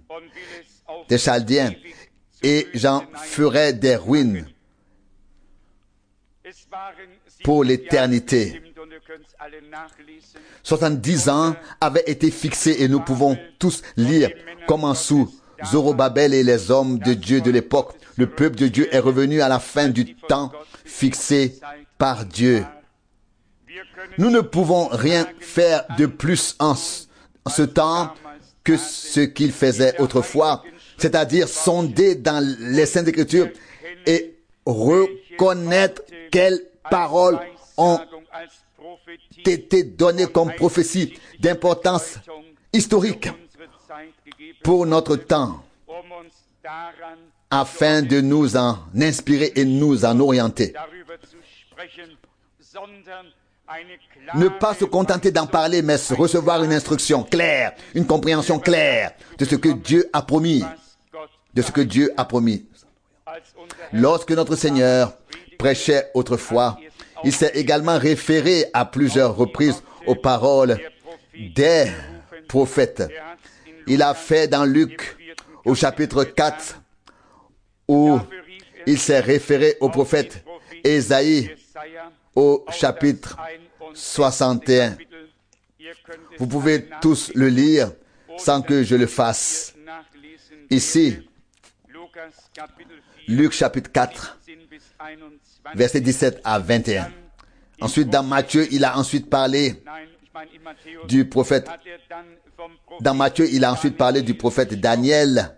Et j'en ferai des ruines pour l'éternité. 70 ans avaient été fixés et nous pouvons tous lire comment sous Zorobabel et les hommes de Dieu de l'époque, le peuple de Dieu est revenu à la fin du temps fixé par Dieu. Nous ne pouvons rien faire de plus en ce temps que ce qu'il faisait autrefois, c'est-à-dire sonder dans les Saintes Écritures et reconnaître quelles paroles ont été données comme prophétie d'importance historique pour notre temps, afin de nous en inspirer et nous en orienter. Ne pas se contenter d'en parler, mais recevoir une instruction claire, une compréhension claire de ce que Dieu a promis. De ce que Dieu a promis. Lorsque notre Seigneur prêchait autrefois, il s'est également référé à plusieurs reprises aux paroles des prophètes. Il a fait dans Luc au chapitre 4 où il s'est référé au prophète Ésaïe au chapitre 61. Vous pouvez tous le lire sans que je le fasse. Ici, Luc chapitre 4, versets 17 à 21. Ensuite, dans Matthieu, il a ensuite parlé du prophète. Dans Matthieu, il a ensuite parlé du prophète Daniel.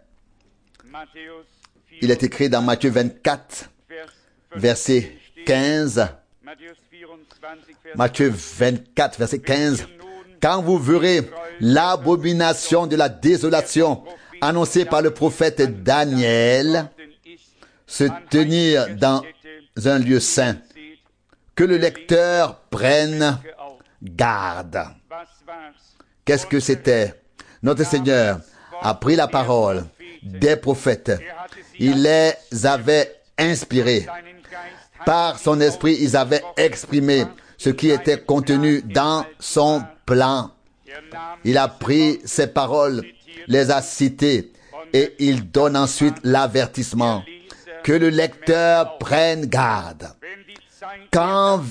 Il est écrit dans Matthieu 24, verset 15. Matthieu 24, verset 15. Quand vous verrez l'abomination de la désolation annoncée par le prophète Daniel se tenir dans un lieu saint, que le lecteur prenne garde. Qu'est-ce que c'était? Notre Seigneur a pris la parole des prophètes. Il les avait inspirés. Par son esprit, ils avaient exprimé ce qui était contenu dans son plan. Il a pris ces paroles, les a citées, et il donne ensuite l'avertissement. Que le lecteur prenne garde. Quand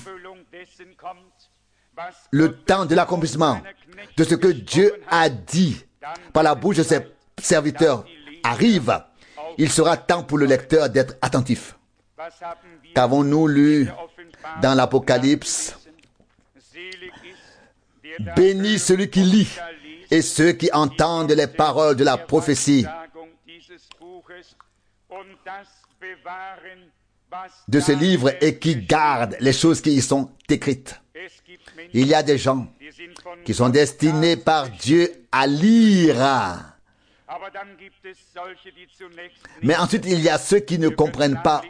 le temps de l'accomplissement de ce que Dieu a dit par la bouche de ses serviteurs arrive, il sera temps pour le lecteur d'être attentif. Qu'avons-nous lu dans l'Apocalypse? Béni celui qui lit et ceux qui entendent les paroles de la prophétie de ce livre et qui gardent les choses qui y sont écrites. Il y a des gens qui sont destinés par Dieu à lire. Mais ensuite, il y a ceux qui ne comprennent pas.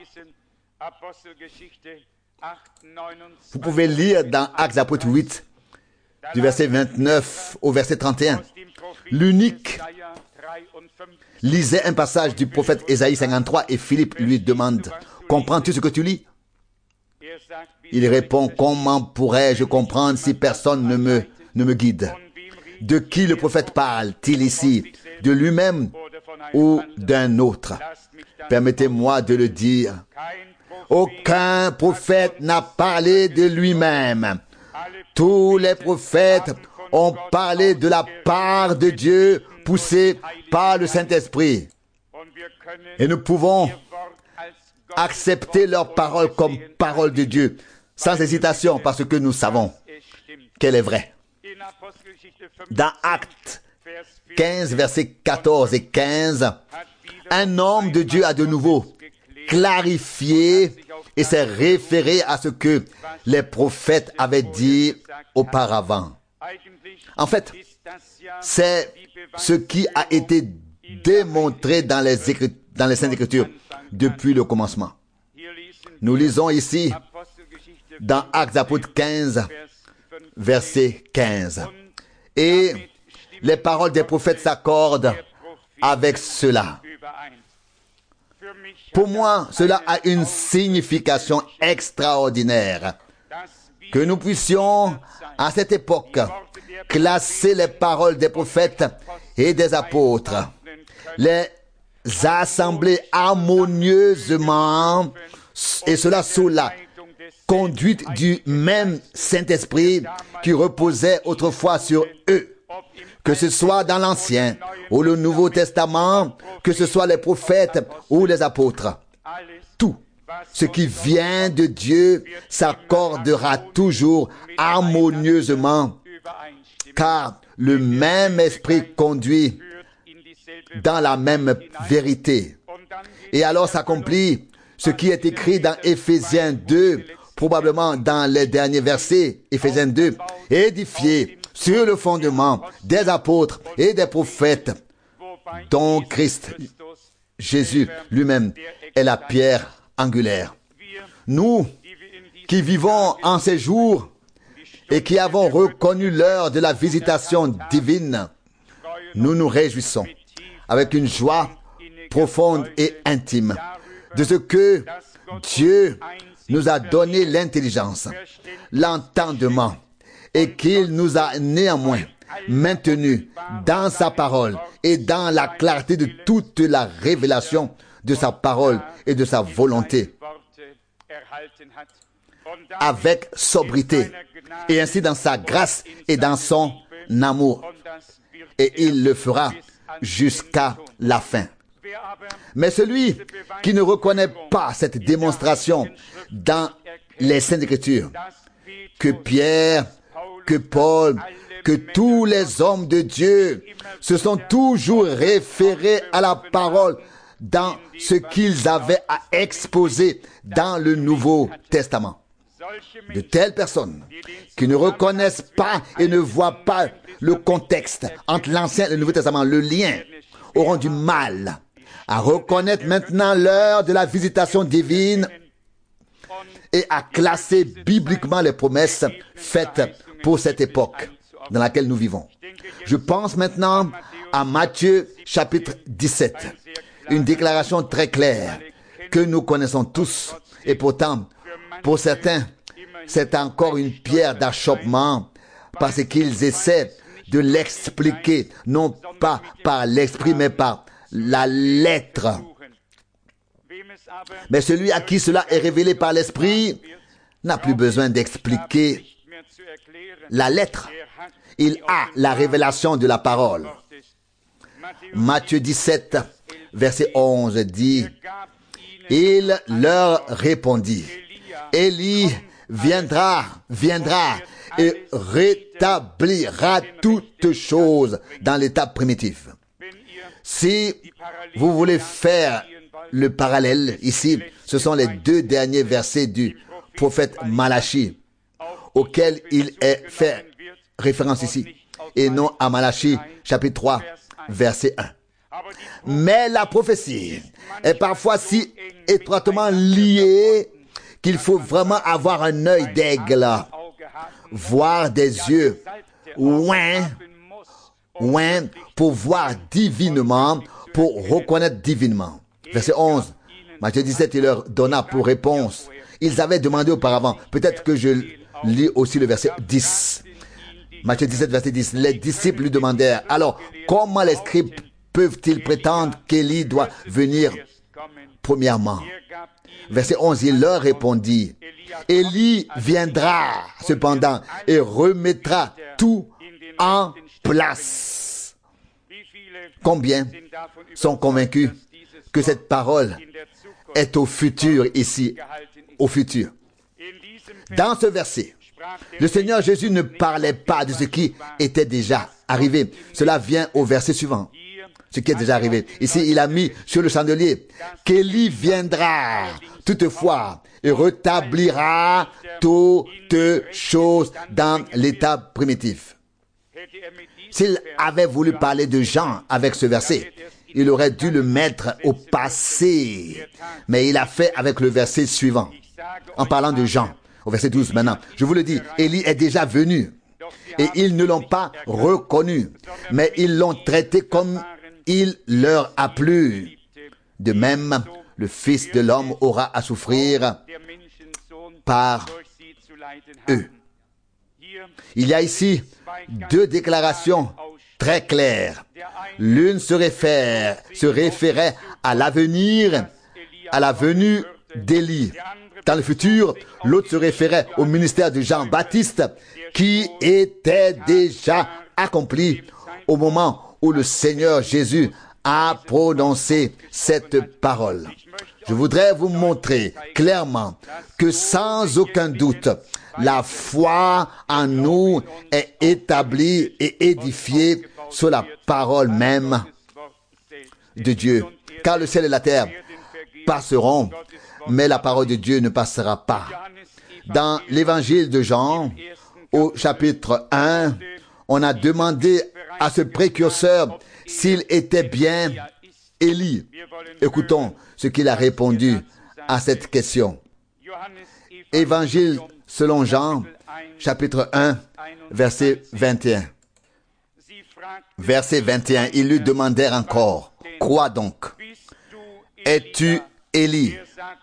Vous pouvez lire dans Actes Apôtres 8, du verset 29 au verset 31. L'unique lisait un passage du prophète Ésaïe 53 et Philippe lui demande « Comprends-tu ce que tu lis ?» Il répond « Comment pourrais-je comprendre si personne ne me guide ?» De qui le prophète parle-t-il ici? De lui-même ou d'un autre? Permettez-moi de le dire. Aucun prophète n'a parlé de lui-même. Tous les prophètes ont parlé de la part de Dieu poussée par le Saint-Esprit. Et nous pouvons accepter leurs paroles comme parole de Dieu, sans hésitation, parce que nous savons qu'elle est vraie. Dans Actes 15, versets 14 et 15, un homme de Dieu a de nouveau clarifié et s'est référé à ce que les prophètes avaient dit auparavant. En fait, c'est ce qui a été démontré dans les Saintes Écritures depuis le commencement. Nous lisons ici dans Actes Apôtres 15, verset 15. Et les paroles des prophètes s'accordent avec cela. Pour moi, cela a une signification extraordinaire. Que nous puissions, à cette époque, classer les paroles des prophètes et des apôtres, les assembler harmonieusement, et cela sous la conduite du même Saint-Esprit qui reposait autrefois sur eux. Que ce soit dans l'Ancien ou le Nouveau Testament, que ce soit les prophètes ou les apôtres. Tout ce qui vient de Dieu s'accordera toujours harmonieusement, car le même esprit conduit dans la même vérité. Et alors s'accomplit ce qui est écrit dans Éphésiens 2, probablement dans les derniers versets, Éphésiens 2, édifié sur le fondement des apôtres et des prophètes, dont Christ, Jésus lui-même, est la pierre angulaire. Nous, qui vivons en ces jours et qui avons reconnu l'heure de la visitation divine, nous nous réjouissons avec une joie profonde et intime de ce que Dieu nous a donné l'intelligence, l'entendement, et qu'il nous a néanmoins maintenus dans sa parole et dans la clarté de toute la révélation de sa parole et de sa volonté, avec sobriété, et ainsi dans sa grâce et dans son amour. Et il le fera jusqu'à la fin. Mais celui qui ne reconnaît pas cette démonstration dans les Saintes Écritures, que Pierre, que Paul, que tous les hommes de Dieu se sont toujours référés à la parole dans ce qu'ils avaient à exposer dans le Nouveau Testament. De telles personnes qui ne reconnaissent pas et ne voient pas le contexte entre l'Ancien et le Nouveau Testament, le lien, auront du mal à reconnaître maintenant l'heure de la visitation divine et à classer bibliquement les promesses faites pour cette époque dans laquelle nous vivons. Je pense maintenant à Matthieu chapitre 17, une déclaration très claire que nous connaissons tous, et pourtant, pour certains, c'est encore une pierre d'achoppement parce qu'ils essaient de l'expliquer, non pas par l'esprit, mais par la lettre. Mais celui à qui cela est révélé par l'esprit n'a plus besoin d'expliquer la lettre. Il a la révélation de la parole. Matthieu 17, verset 11 dit, « Il leur répondit, « Élie viendra et rétablira toutes choses dans l'état primitif. » Si vous voulez faire le parallèle ici, ce sont les deux derniers versets du prophète Malachie auxquels il est fait référence ici, et non à Malachie chapitre 3 verset 1. Mais la prophétie est parfois si étroitement liée qu'il faut vraiment avoir un œil d'aigle, voir des yeux ouin pour voir divinement, pour reconnaître divinement. Verset 11, Matthieu 17, il leur donna pour réponse. Ils avaient demandé auparavant, peut-être que je lis aussi le verset 10. Matthieu 17, verset 10, les disciples lui demandèrent, alors comment les scribes peuvent-ils prétendre qu'Élie doit venir premièrement? Verset 11, il leur répondit, Élie viendra cependant et remettra tout en place. Combien sont convaincus que cette parole est au futur ici, au futur? Dans ce verset, le Seigneur Jésus ne parlait pas de ce qui était déjà arrivé. Cela vient au verset suivant. Ce qui est déjà arrivé. Ici, il a mis sur le chandelier qu'Élie viendra toutefois et rétablira toutes choses dans l'état primitif. S'il avait voulu parler de Jean avec ce verset, il aurait dû le mettre au passé. Mais il a fait avec le verset suivant. En parlant de Jean, au verset 12 maintenant. Je vous le dis, Élie est déjà venu. Et ils ne l'ont pas reconnu. Mais ils l'ont traité comme il leur a plu. De même, le Fils de l'homme aura à souffrir par eux. Il y a ici deux déclarations très claires. L'une se référait à l'avenir, à la venue d'Élie. Dans le futur, l'autre se référait au ministère de Jean-Baptiste qui était déjà accompli au moment où le Seigneur Jésus a prononcé cette parole. Je voudrais vous montrer clairement que sans aucun doute, la foi en nous est établie et édifiée sur la parole même de Dieu. Car le ciel et la terre passeront, mais la parole de Dieu ne passera pas. Dans l'évangile de Jean, au chapitre 1, on a demandé à ce précurseur s'il était bien Élie. Écoutons ce qu'il a répondu à cette question. Évangile selon Jean, chapitre 1, verset 21. Verset 21, ils lui demandèrent encore, « Quoi donc? Es-tu Élie ?»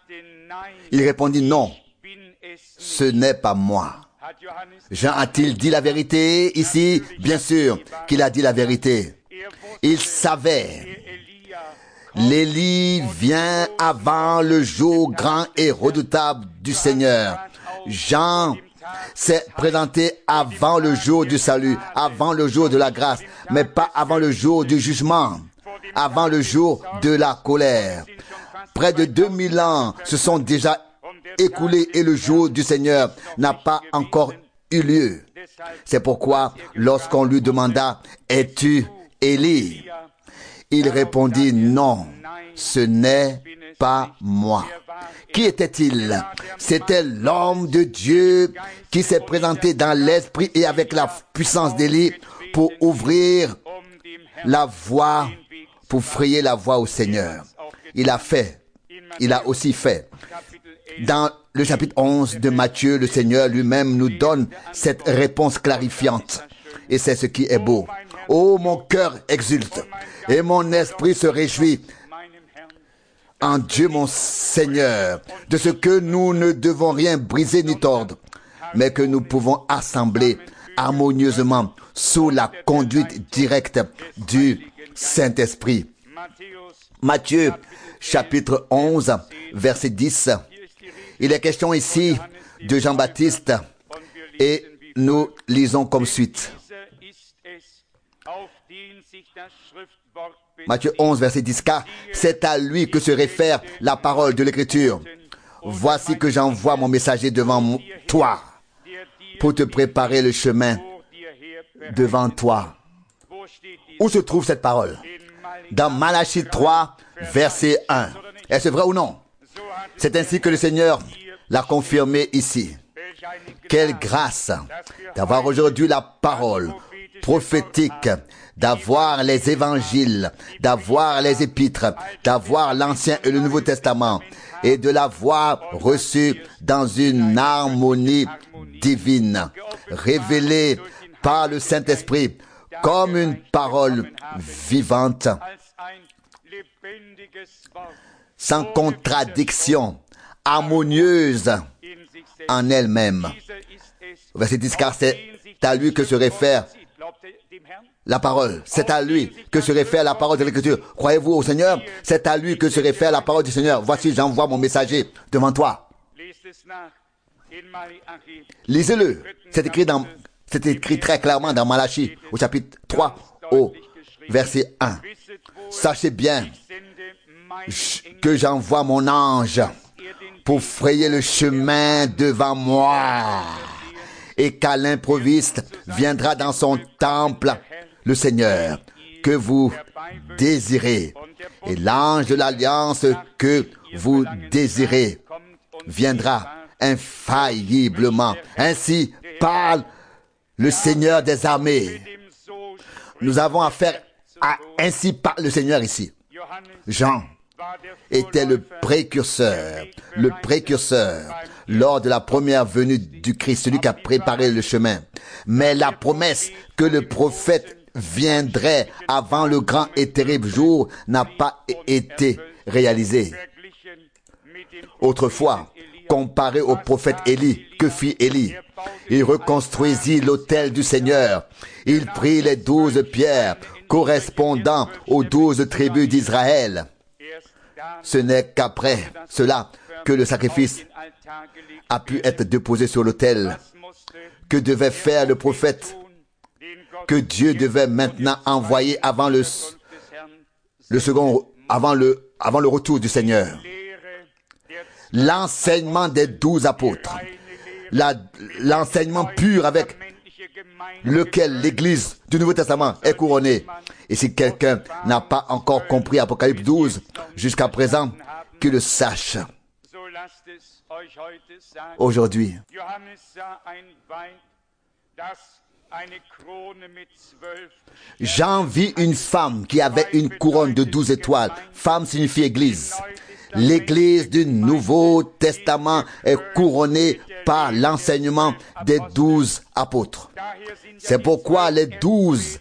Il répondit, « Non, ce n'est pas moi. » Jean a-t-il dit la vérité ici? Bien sûr qu'il a dit la vérité. Il savait. L'Élie vient avant le jour grand et redoutable du Seigneur. Jean s'est présenté avant le jour du salut, avant le jour de la grâce, mais pas avant le jour du jugement, avant le jour de la colère. Près de 2000 ans se sont déjà écoulés et le jour du Seigneur n'a pas encore eu lieu. C'est pourquoi, lorsqu'on lui demanda, « Es-tu Élie ?» il répondit, « Non, ce n'est pas moi. » Qui était-il? C'était l'homme de Dieu qui s'est présenté dans l'esprit et avec la puissance d'Élie pour ouvrir la voie, pour frayer la voie au Seigneur. Il a aussi fait. Dans le chapitre 11 de Matthieu, le Seigneur lui-même nous donne cette réponse clarifiante. Et c'est ce qui est beau. « Oh, mon cœur exulte et mon esprit se réjouit en Dieu mon Seigneur, de ce que nous ne devons rien briser ni tordre, mais que nous pouvons assembler harmonieusement sous la conduite directe du Saint-Esprit. » Matthieu, chapitre 11, verset 10. Il est question ici de Jean-Baptiste et nous lisons comme suite. Matthieu 11, verset 10, car c'est à lui que se réfère la parole de l'Écriture. Voici que j'envoie mon messager devant toi pour te préparer le chemin devant toi. Où se trouve cette parole? Dans Malachie 3, verset 1. Est-ce vrai ou non? C'est ainsi que le Seigneur l'a confirmé ici. Quelle grâce d'avoir aujourd'hui la parole prophétique, d'avoir les évangiles, d'avoir les épîtres, d'avoir l'Ancien et le Nouveau Testament et de l'avoir reçu dans une harmonie divine, révélée par le Saint-Esprit comme une parole vivante, sans contradiction, harmonieuse en elle-même. Verset 10, car c'est à lui que se réfère la parole. C'est à lui que se réfère la parole de l'Écriture. Croyez-vous au Seigneur? C'est à lui que se réfère la parole du Seigneur. Voici, j'envoie mon messager devant toi. Lisez-le. C'est écrit très clairement dans Malachie, au chapitre 3, au verset 1. Sachez bien que j'envoie mon ange pour frayer le chemin devant moi, et qu'à l'improviste viendra dans son temple le Seigneur que vous désirez, et l'ange de l'alliance que vous désirez viendra infailliblement. Ainsi parle le Seigneur des armées. Nous avons affaire à ainsi parle le Seigneur ici. Jean était le précurseur lors de la première venue du Christ, celui qui a préparé le chemin. Mais la promesse que le prophète viendrait avant le grand et terrible jour n'a pas été réalisée. Autrefois, comparé au prophète Élie, que fit Élie? Il reconstruisit l'autel du Seigneur. Il prit les 12 pierres correspondant aux 12 tribus d'Israël. Ce n'est qu'après cela que le sacrifice a pu être déposé sur l'autel. Que devait faire le prophète? Que Dieu devait maintenant envoyer avant le le second, avant le retour du Seigneur. L'enseignement des 12 apôtres. L'enseignement pur avec lequel l'Église du Nouveau Testament est couronnée. Et si quelqu'un n'a pas encore compris Apocalypse 12 jusqu'à présent, qu'il le sache. Aujourd'hui, Jean vit une femme qui avait une couronne de 12 étoiles. Femme signifie Église. L'Église du Nouveau Testament est couronnée par l'enseignement des 12 apôtres. C'est pourquoi les 12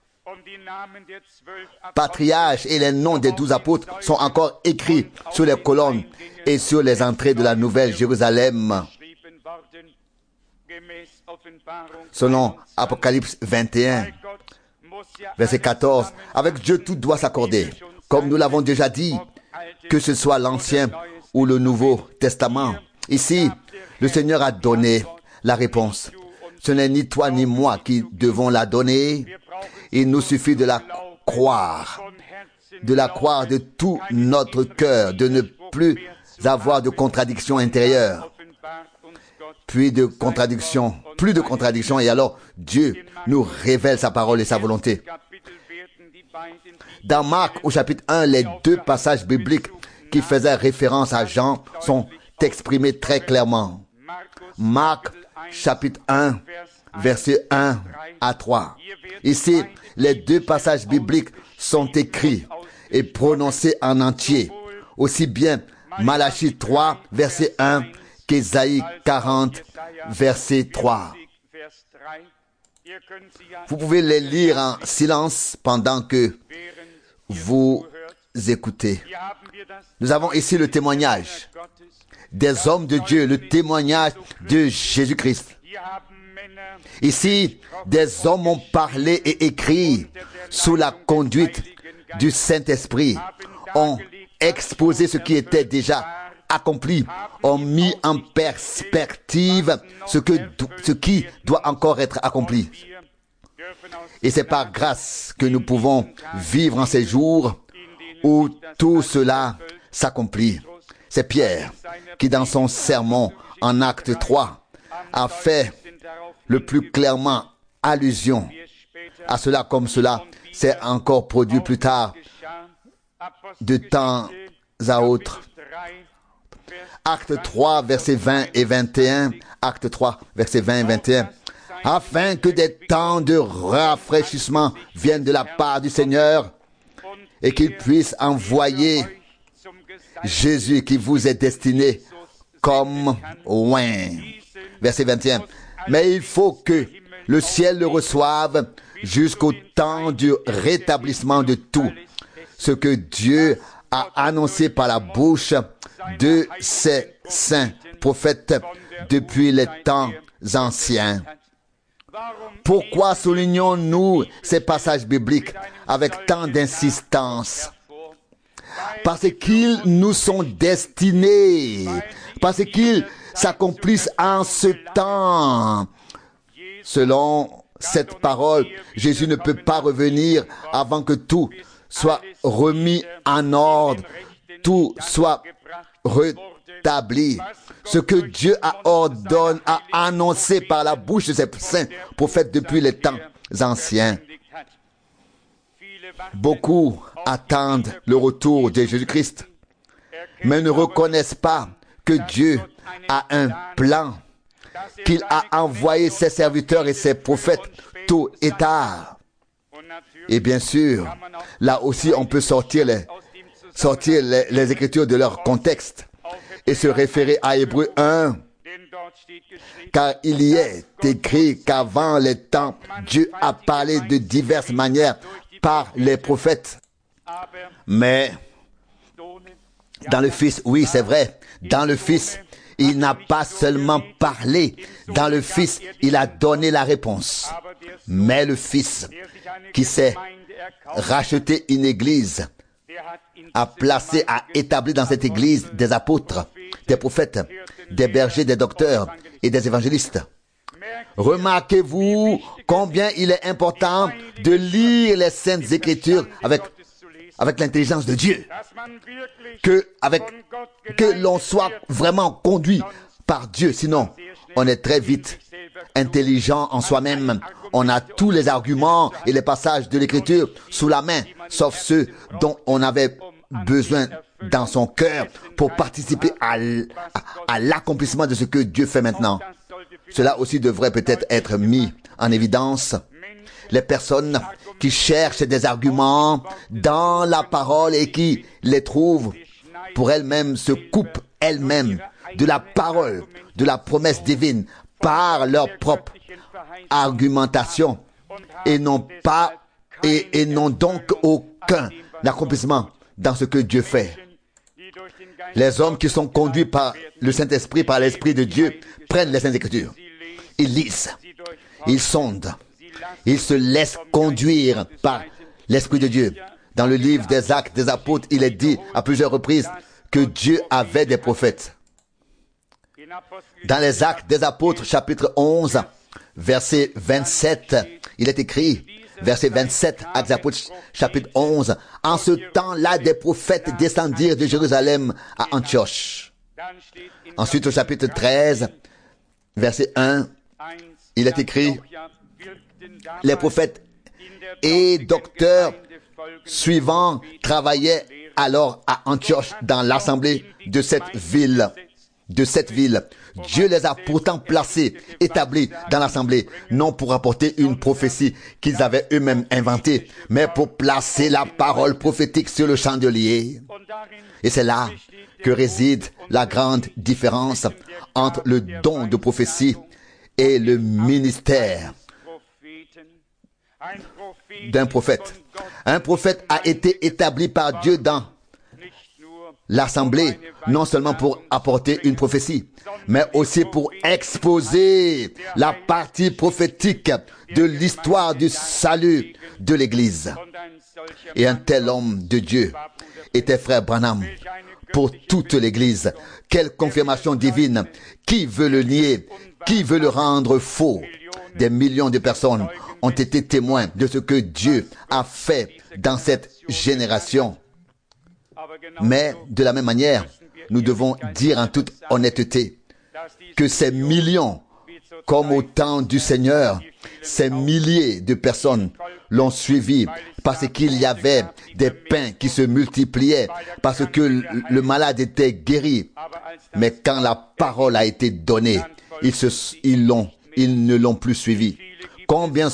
patriarches et les noms des 12 apôtres sont encore écrits sur les colonnes et sur les entrées de la Nouvelle Jérusalem. Selon Apocalypse 21, verset 14, avec Dieu tout doit s'accorder. Comme nous l'avons déjà dit, que ce soit l'Ancien ou le Nouveau Testament. Ici, le Seigneur a donné la réponse. Ce n'est ni toi ni moi qui devons la donner. Il nous suffit de la croire de tout notre cœur, de ne plus avoir de contradiction intérieure, plus de contradiction, et alors Dieu nous révèle sa parole et sa volonté. Dans Marc, au chapitre 1, les deux passages bibliques qui faisaient référence à Jean sont exprimés très clairement. Marc, chapitre 1, versets 1 à 3. Ici, les deux passages bibliques sont écrits et prononcés en entier, aussi bien Malachie 3, verset 1, qu'Ésaïe 40, verset 3. Vous pouvez les lire en silence pendant que vous écoutez. Nous avons ici le témoignage des hommes de Dieu, le témoignage de Jésus-Christ. Ici, des hommes ont parlé et écrit sous la conduite du Saint-Esprit, ont exposé ce qui était déjà accompli, ont mis en perspective ce qui doit encore être accompli. Et c'est par grâce que nous pouvons vivre en ces jours où tout cela s'accomplit. C'est Pierre qui, dans son sermon en Acte 3, a fait le plus clairement allusion à cela, comme cela s'est encore produit plus tard, de temps à autre. Acte 3, versets 20 et 21. Acte 3, versets 20 et 21. Afin que des temps de rafraîchissement viennent de la part du Seigneur et qu'il puisse envoyer Jésus qui vous est destiné comme oint. Verset 21. Mais il faut que le ciel le reçoive jusqu'au temps du rétablissement de tout, ce que Dieu a annoncé par la bouche de ses saints prophètes depuis les temps anciens. Pourquoi soulignons-nous ces passages bibliques avec tant d'insistance? Parce qu'ils nous sont destinés, parce qu'ils s'accomplissent en ce temps. Selon cette parole, Jésus ne peut pas revenir avant que tout soit remis en ordre, tout soit rétabli. Ce que Dieu a annoncé par la bouche de ses saints prophètes depuis les temps anciens. Beaucoup attendent le retour de Jésus-Christ, mais ne reconnaissent pas que Dieu a un plan, qu'il a envoyé ses serviteurs et ses prophètes tôt et tard. Et bien sûr, là aussi on peut sortir les Écritures de leur contexte et se référer à Hébreux 1, car il y est écrit qu'avant les temps, Dieu a parlé de diverses manières par les prophètes. Mais dans le Fils, oui c'est vrai, dans le Fils, il n'a pas seulement parlé, dans le Fils, il a donné la réponse. Mais le Fils, qui s'est racheté une église, a établi dans cette église des apôtres, des prophètes, des bergers, des docteurs et des évangélistes. Remarquez-vous combien il est important de lire les Saintes Écritures avec avec l'intelligence de Dieu, que l'on soit vraiment conduit par Dieu. Sinon, on est très vite intelligent en soi-même. On a tous les arguments et les passages de l'Écriture sous la main, sauf ceux dont on avait besoin dans son cœur pour participer à l'accomplissement de ce que Dieu fait maintenant. Cela aussi devrait peut-être être mis en évidence. Les personnes qui cherchent des arguments dans la parole et qui les trouvent pour elles-mêmes se coupent elles-mêmes de la parole, de la promesse divine par leur propre argumentation et n'ont donc aucun accomplissement dans ce que Dieu fait. Les hommes qui sont conduits par le Saint-Esprit, par l'Esprit de Dieu, prennent les Saintes Écritures. Ils lisent, ils sondent, ils se laissent conduire par l'Esprit de Dieu. Dans le livre des Actes des Apôtres, il est dit à plusieurs reprises que Dieu avait des prophètes. Dans les Actes des Apôtres, chapitre 11, verset 27, il est écrit, verset 27, Actes des Apôtres, chapitre 11, « En ce temps-là, des prophètes descendirent de Jérusalem à Antioche. » Ensuite, au chapitre 13, verset 1, il est écrit, « Les prophètes et docteurs suivants travaillaient alors à Antioche dans l'assemblée de cette ville. Dieu les a pourtant placés, établis dans l'assemblée, non pour apporter une prophétie qu'ils avaient eux-mêmes inventée, mais pour placer la parole prophétique sur le chandelier. Et c'est là que réside la grande différence entre le don de prophétie et le ministère d'un prophète. Un prophète a été établi par Dieu dans l'assemblée, non seulement pour apporter une prophétie, mais aussi pour exposer la partie prophétique de l'histoire du salut de l'Église. Et un tel homme de Dieu était frère Branham pour toute l'Église. Quelle confirmation divine! Qui veut le nier? Qui veut le rendre faux? Des millions de personnes ont été témoins de ce que Dieu a fait dans cette génération. Mais de la même manière, nous devons dire en toute honnêteté que ces millions, comme au temps du Seigneur, ces milliers de personnes l'ont suivi parce qu'il y avait des pains qui se multipliaient, parce que le malade était guéri. Mais quand la parole a été donnée, ils ne l'ont plus suivi. Combien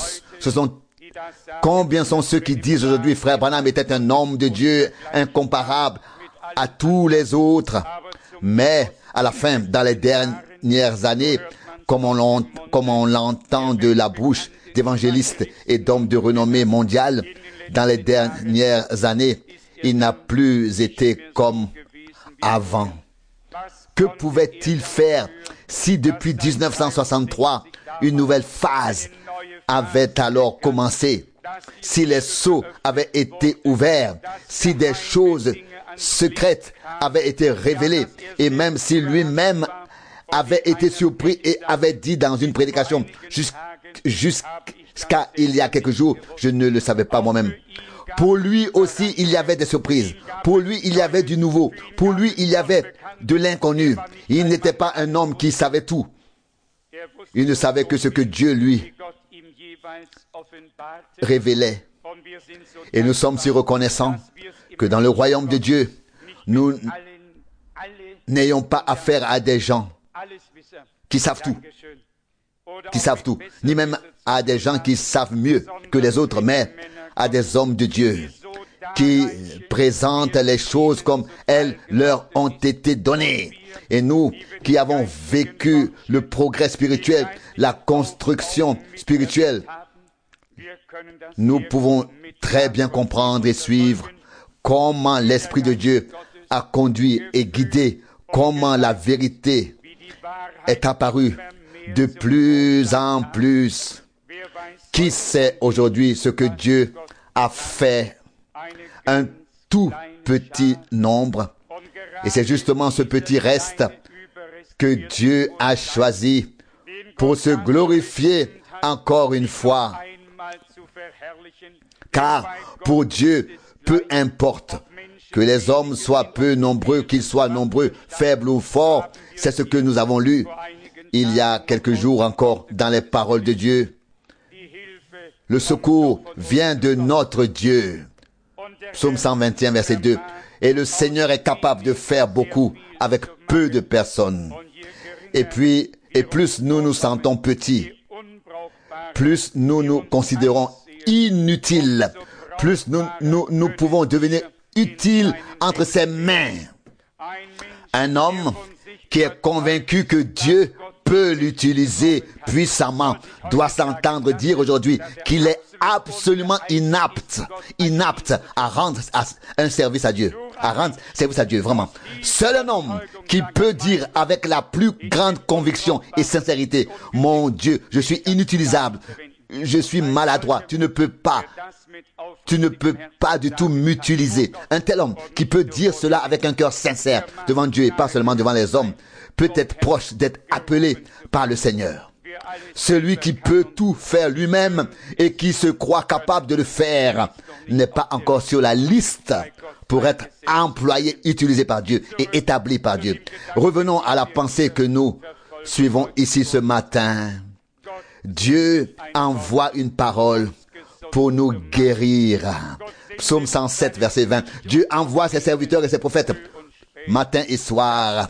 sont ceux qui disent aujourd'hui, frère Branham était un homme de Dieu incomparable à tous les autres, mais à la fin, dans les dernières années, comme on l'entend de la bouche d'évangélistes et d'hommes de renommée mondiale, dans les dernières années, il n'a plus été comme avant. Que pouvait-il faire si depuis 1963, une nouvelle phase avait alors commencé, si les sceaux avaient été ouverts, si des choses secrètes avaient été révélées, et même si lui-même avait été surpris et avait dit dans une prédication, jusqu'à il y a quelques jours, je ne le savais pas moi-même. Pour lui aussi, il y avait des surprises. Pour lui, il y avait du nouveau. Pour lui, il y avait de l'inconnu. Il n'était pas un homme qui savait tout. Il ne savait que ce que Dieu lui révélait. Et nous sommes si reconnaissants que dans le royaume de Dieu, nous n'ayons pas affaire à des gens qui savent tout, ni même à des gens qui savent mieux que les autres, mais à des hommes de Dieu qui présentent les choses comme elles leur ont été données. Et nous qui avons vécu le progrès spirituel, la construction spirituelle, nous pouvons très bien comprendre et suivre comment l'Esprit de Dieu a conduit et guidé, comment la vérité est apparue de plus en plus. Qui sait aujourd'hui ce que Dieu a fait? Un tout petit nombre. Et c'est justement ce petit reste que Dieu a choisi pour se glorifier encore une fois. Car pour Dieu, peu importe que les hommes soient peu nombreux, qu'ils soient nombreux, faibles ou forts, c'est ce que nous avons lu il y a quelques jours encore dans les paroles de Dieu. Le secours vient de notre Dieu. Psaume 121, verset 2. Et le Seigneur est capable de faire beaucoup avec peu de personnes. Et plus nous nous sentons petits, plus nous nous considérons inutiles, plus nous pouvons devenir utiles entre ses mains. Un homme qui est convaincu que Dieu peut l'utiliser puissamment doit s'entendre dire aujourd'hui qu'il est absolument inapte à rendre un service à Dieu, à rendre service à Dieu, vraiment. Seul un homme qui peut dire avec la plus grande conviction et sincérité, mon Dieu, je suis inutilisable, je suis maladroit, tu ne peux pas du tout m'utiliser. Un tel homme qui peut dire cela avec un cœur sincère devant Dieu et pas seulement devant les hommes, peut être proche d'être appelé par le Seigneur. Celui qui peut tout faire lui-même et qui se croit capable de le faire n'est pas encore sur la liste pour être employé, utilisé par Dieu et établi par Dieu. Revenons à la pensée que nous suivons ici ce matin. Dieu envoie une parole pour nous guérir. Psaume 107, verset 20. Dieu envoie ses serviteurs et ses prophètes matin et soir.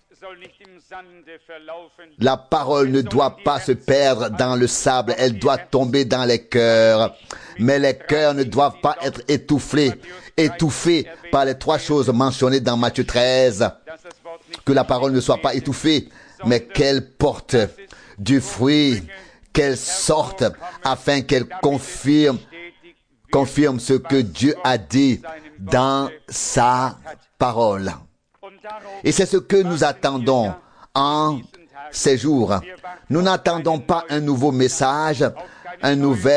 La parole ne doit pas se perdre dans le sable, elle doit tomber dans les cœurs. Mais les cœurs ne doivent pas être étouffés par les trois choses mentionnées dans Matthieu 13. Que la parole ne soit pas étouffée, mais qu'elle porte du fruit, qu'elle sorte afin qu'elle confirme ce que Dieu a dit dans sa parole. Et c'est ce que nous attendons en ces jours. Nous n'attendons pas un nouveau message, un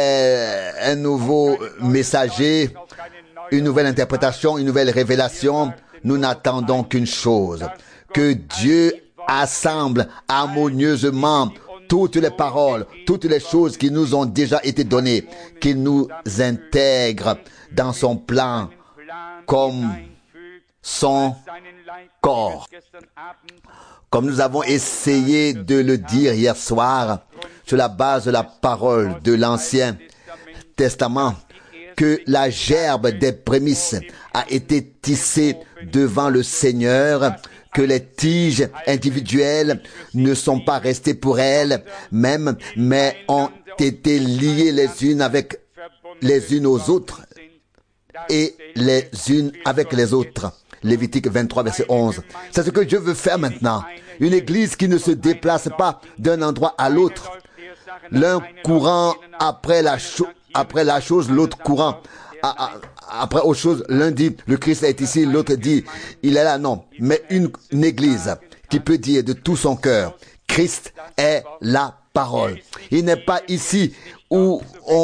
nouveau messager, une nouvelle interprétation, une nouvelle révélation. Nous n'attendons qu'une chose, que Dieu assemble harmonieusement toutes les paroles, toutes les choses qui nous ont déjà été données, qu'il nous intègre dans son plan comme son corps. Comme nous avons essayé de le dire hier soir, sur la base de la parole de l'Ancien Testament, que la gerbe des prémices a été tissée devant le Seigneur, que les tiges individuelles ne sont pas restées pour elles mêmes, mais ont été liées les unes aux autres et les unes avec les autres. Lévitique 23, verset 11. C'est ce que Dieu veut faire maintenant. Une église qui ne se déplace pas d'un endroit à l'autre. L'un courant après la chose, l'autre courant après autre chose. L'un dit, le Christ est ici, l'autre dit, il est là. Non, mais une église qui peut dire de tout son cœur, Christ est la parole. Il n'est pas ici on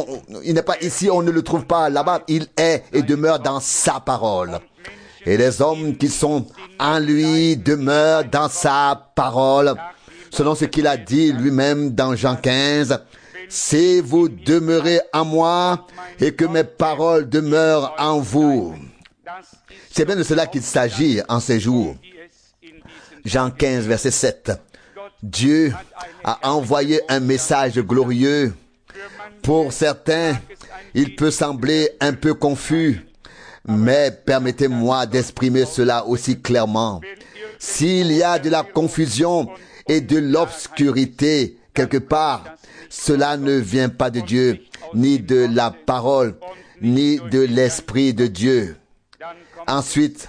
ne le trouve pas là-bas. Il est et demeure dans sa parole. Et les hommes qui sont en lui demeurent dans sa parole, selon ce qu'il a dit lui-même dans Jean 15. Si vous demeurez en moi et que mes paroles demeurent en vous. C'est bien de cela qu'il s'agit en ces jours. Jean 15, verset 7. Dieu a envoyé un message glorieux. Pour certains, il peut sembler un peu confus. Mais permettez-moi d'exprimer cela aussi clairement. S'il y a de la confusion et de l'obscurité quelque part, cela ne vient pas de Dieu, ni de la parole, ni de l'Esprit de Dieu. Ensuite,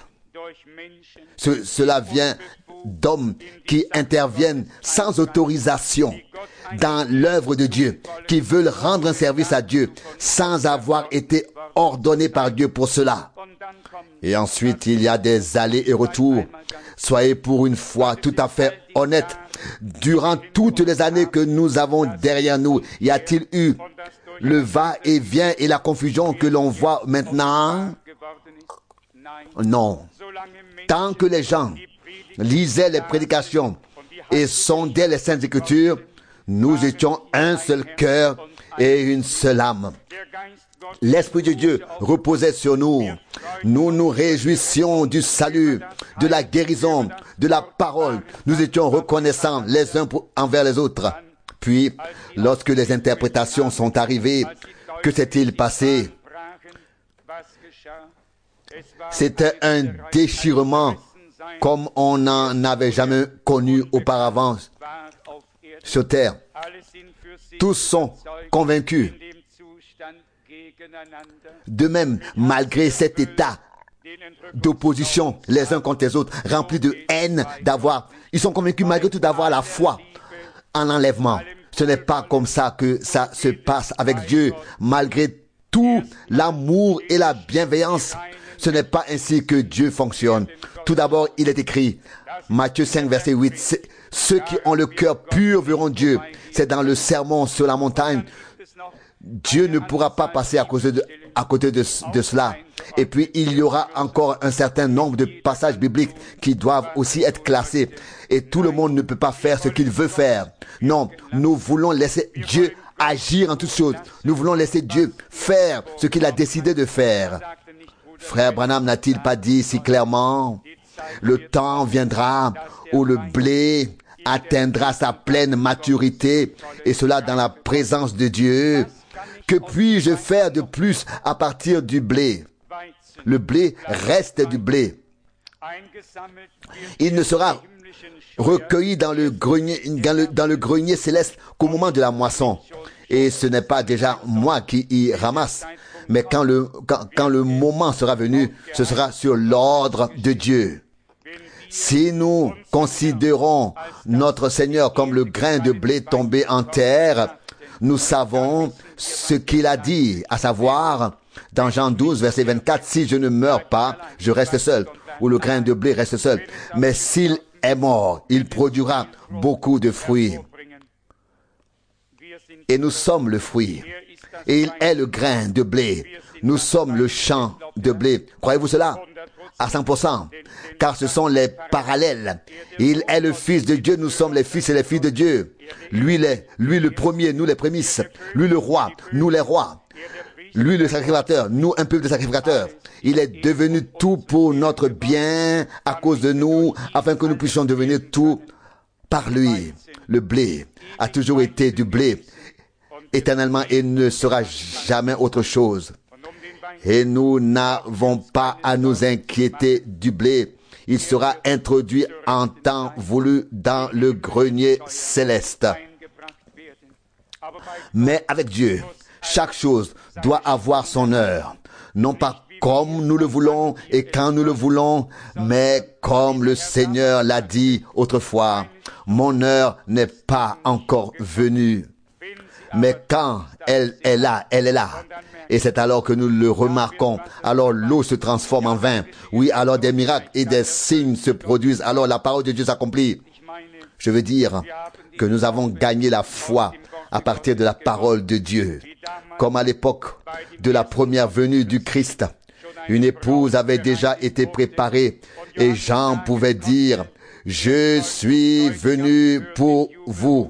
cela vient d'hommes qui interviennent sans autorisation dans l'œuvre de Dieu, qui veulent rendre un service à Dieu sans avoir été ordonnés par Dieu pour cela. Et ensuite, il y a des allers et retours. Soyez pour une fois tout à fait honnête. Durant toutes les années que nous avons derrière nous, y a-t-il eu le va-et-vient et la confusion que l'on voit maintenant? Non. Tant que les gens lisaient les prédications et sondaient les Saintes Écritures, Nous étions un seul cœur et une seule âme. L'Esprit de Dieu reposait sur nous. Nous nous réjouissions du salut, de la guérison, de la parole. Nous étions reconnaissants les uns envers les autres. Puis, lorsque les interprétations sont arrivées, que s'est-il passé? C'était un déchirement comme on n'en avait jamais connu auparavant sur terre. Tous sont convaincus. De même, malgré cet état d'opposition les uns contre les autres, remplis de haine ils sont convaincus malgré tout d'avoir la foi en enlèvement. Ce n'est pas comme ça que ça se passe avec Dieu. Malgré tout l'amour et la bienveillance, ce n'est pas ainsi que Dieu fonctionne. Tout d'abord, il est écrit, Matthieu 5, verset 8, ceux qui ont le cœur pur verront Dieu. C'est dans le sermon sur la montagne. Dieu ne pourra pas passer à côté de cela. Et puis, il y aura encore un certain nombre de passages bibliques qui doivent aussi être classés. Et tout le monde ne peut pas faire ce qu'il veut faire. Non, nous voulons laisser Dieu agir en toutes choses. Nous voulons laisser Dieu faire ce qu'il a décidé de faire. Frère Branham n'a-t-il pas dit si clairement, le temps viendra où le blé atteindra sa pleine maturité, et cela dans la présence de Dieu. Que puis-je faire de plus à partir du blé? Le blé reste du blé. Il ne sera recueilli dans le grenier céleste qu'au moment de la moisson. Et ce n'est pas déjà moi qui y ramasse. Mais quand le moment sera venu, ce sera sur l'ordre de Dieu. Si nous considérons notre Seigneur comme le grain de blé tombé en terre, nous savons ce qu'il a dit, à savoir, dans Jean 12, verset 24, si je ne meurs pas, je reste seul, ou le grain de blé reste seul. Mais s'il est mort, il produira beaucoup de fruits. Et nous sommes le fruit. Et il est le grain de blé. Nous sommes le champ de blé. Croyez-vous cela? À 100%. Car ce sont les parallèles. Il est le Fils de Dieu, nous sommes les fils et les filles de Dieu. Lui le premier, nous les prémices. Lui le roi, nous les rois. Lui le sacrificateur, nous un peuple de sacrificateurs. Il est devenu tout pour notre bien à cause de nous, afin que nous puissions devenir tout par lui. Le blé a toujours été du blé éternellement et ne sera jamais autre chose. Et nous n'avons pas à nous inquiéter du blé. Il sera introduit en temps voulu dans le grenier céleste. Mais avec Dieu, chaque chose doit avoir son heure. Non pas comme nous le voulons et quand nous le voulons, mais comme le Seigneur l'a dit autrefois. Mon heure n'est pas encore venue. Mais quand elle est là, elle est là. Et c'est alors que nous le remarquons. Alors l'eau se transforme en vin. Oui, alors des miracles et des signes se produisent. Alors la parole de Dieu s'accomplit. Je veux dire que nous avons gagné la foi à partir de la parole de Dieu. Comme à l'époque de la première venue du Christ, une épouse avait déjà été préparée et Jean pouvait dire, je suis venu pour vous.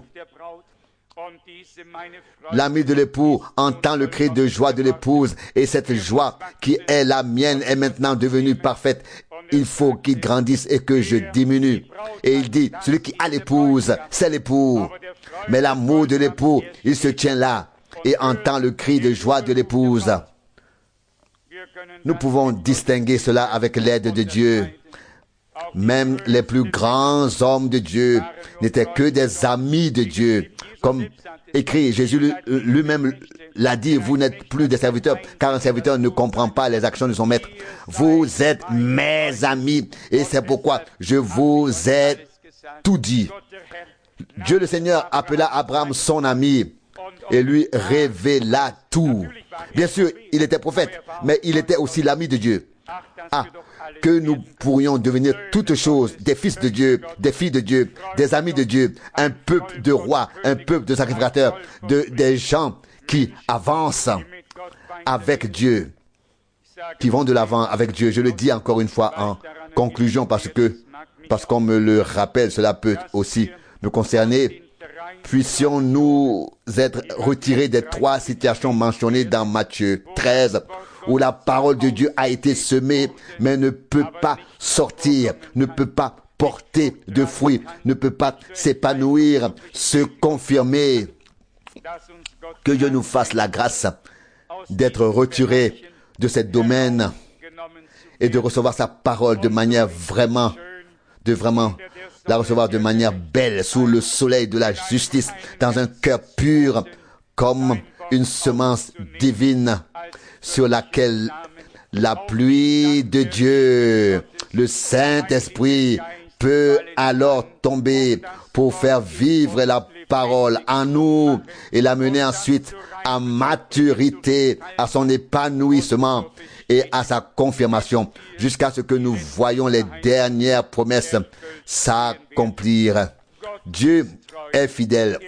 L'ami de l'époux entend le cri de joie de l'épouse et cette joie qui est la mienne est maintenant devenue parfaite. Il faut qu'il grandisse et que je diminue. Et il dit, celui qui a l'épouse, c'est l'époux. Mais l'amour de l'époux, il se tient là et entend le cri de joie de l'épouse. Nous pouvons distinguer cela avec l'aide de Dieu. Même les plus grands hommes de Dieu n'étaient que des amis de Dieu. Comme écrit, Jésus lui-même l'a dit, vous n'êtes plus des serviteurs, car un serviteur ne comprend pas les actions de son maître. Vous êtes mes amis, et c'est pourquoi je vous ai tout dit. Dieu le Seigneur appela Abraham son ami, et lui révéla tout. Bien sûr, il était prophète, mais il était aussi l'ami de Dieu. Que nous pourrions devenir toutes choses, des fils de Dieu, des filles de Dieu, des amis de Dieu, un peuple de rois, un peuple de sacrificateurs, des gens qui avancent avec Dieu, qui vont de l'avant avec Dieu. Je le dis encore une fois en conclusion parce qu'on me le rappelle, cela peut aussi me concerner. puissions nous être retirés des 3 situations mentionnées dans Matthieu 13, où la parole de Dieu a été semée, mais ne peut pas sortir, ne peut pas porter de fruits, ne peut pas s'épanouir, se confirmer. Que Dieu nous fasse la grâce d'être retirés de ce domaine et de recevoir sa parole de manière vraiment la recevoir de manière belle, sous le soleil de la justice, dans un cœur pur, comme une semence divine sur laquelle la pluie de Dieu, le Saint-Esprit, peut alors tomber pour faire vivre la parole en nous et la mener ensuite à maturité, à son épanouissement et à sa confirmation, jusqu'à ce que nous voyions les dernières promesses s'accomplir. Dieu est fidèle.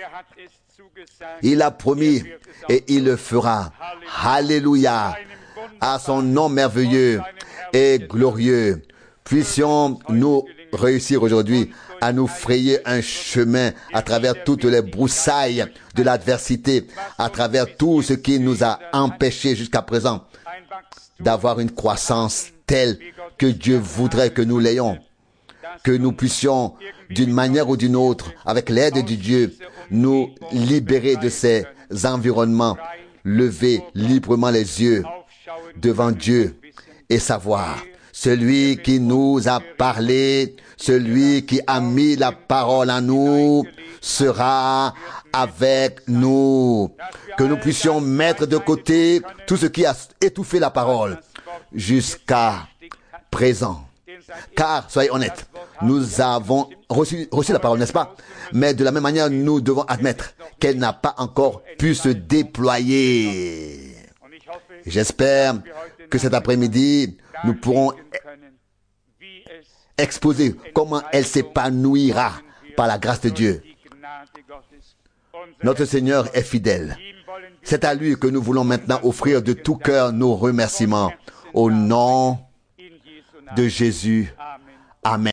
Il a promis et il le fera. Alléluia. À son nom merveilleux et glorieux. Puissions-nous réussir aujourd'hui à nous frayer un chemin à travers toutes les broussailles de l'adversité, à travers tout ce qui nous a empêchés jusqu'à présent d'avoir une croissance telle que Dieu voudrait que nous l'ayons, que nous puissions d'une manière ou d'une autre, avec l'aide de Dieu, nous libérer de ces environnements, lever librement les yeux devant Dieu et savoir, celui qui nous a parlé, celui qui a mis la parole en nous, sera avec nous. Que nous puissions mettre de côté tout ce qui a étouffé la parole jusqu'à présent. Car, soyez honnêtes, nous avons reçu la parole, n'est-ce pas? Mais de la même manière, nous devons admettre qu'elle n'a pas encore pu se déployer. J'espère que cet après-midi, nous pourrons exposer comment elle s'épanouira par la grâce de Dieu. Notre Seigneur est fidèle. C'est à lui que nous voulons maintenant offrir de tout cœur nos remerciements. Au nom de Jésus. Amen.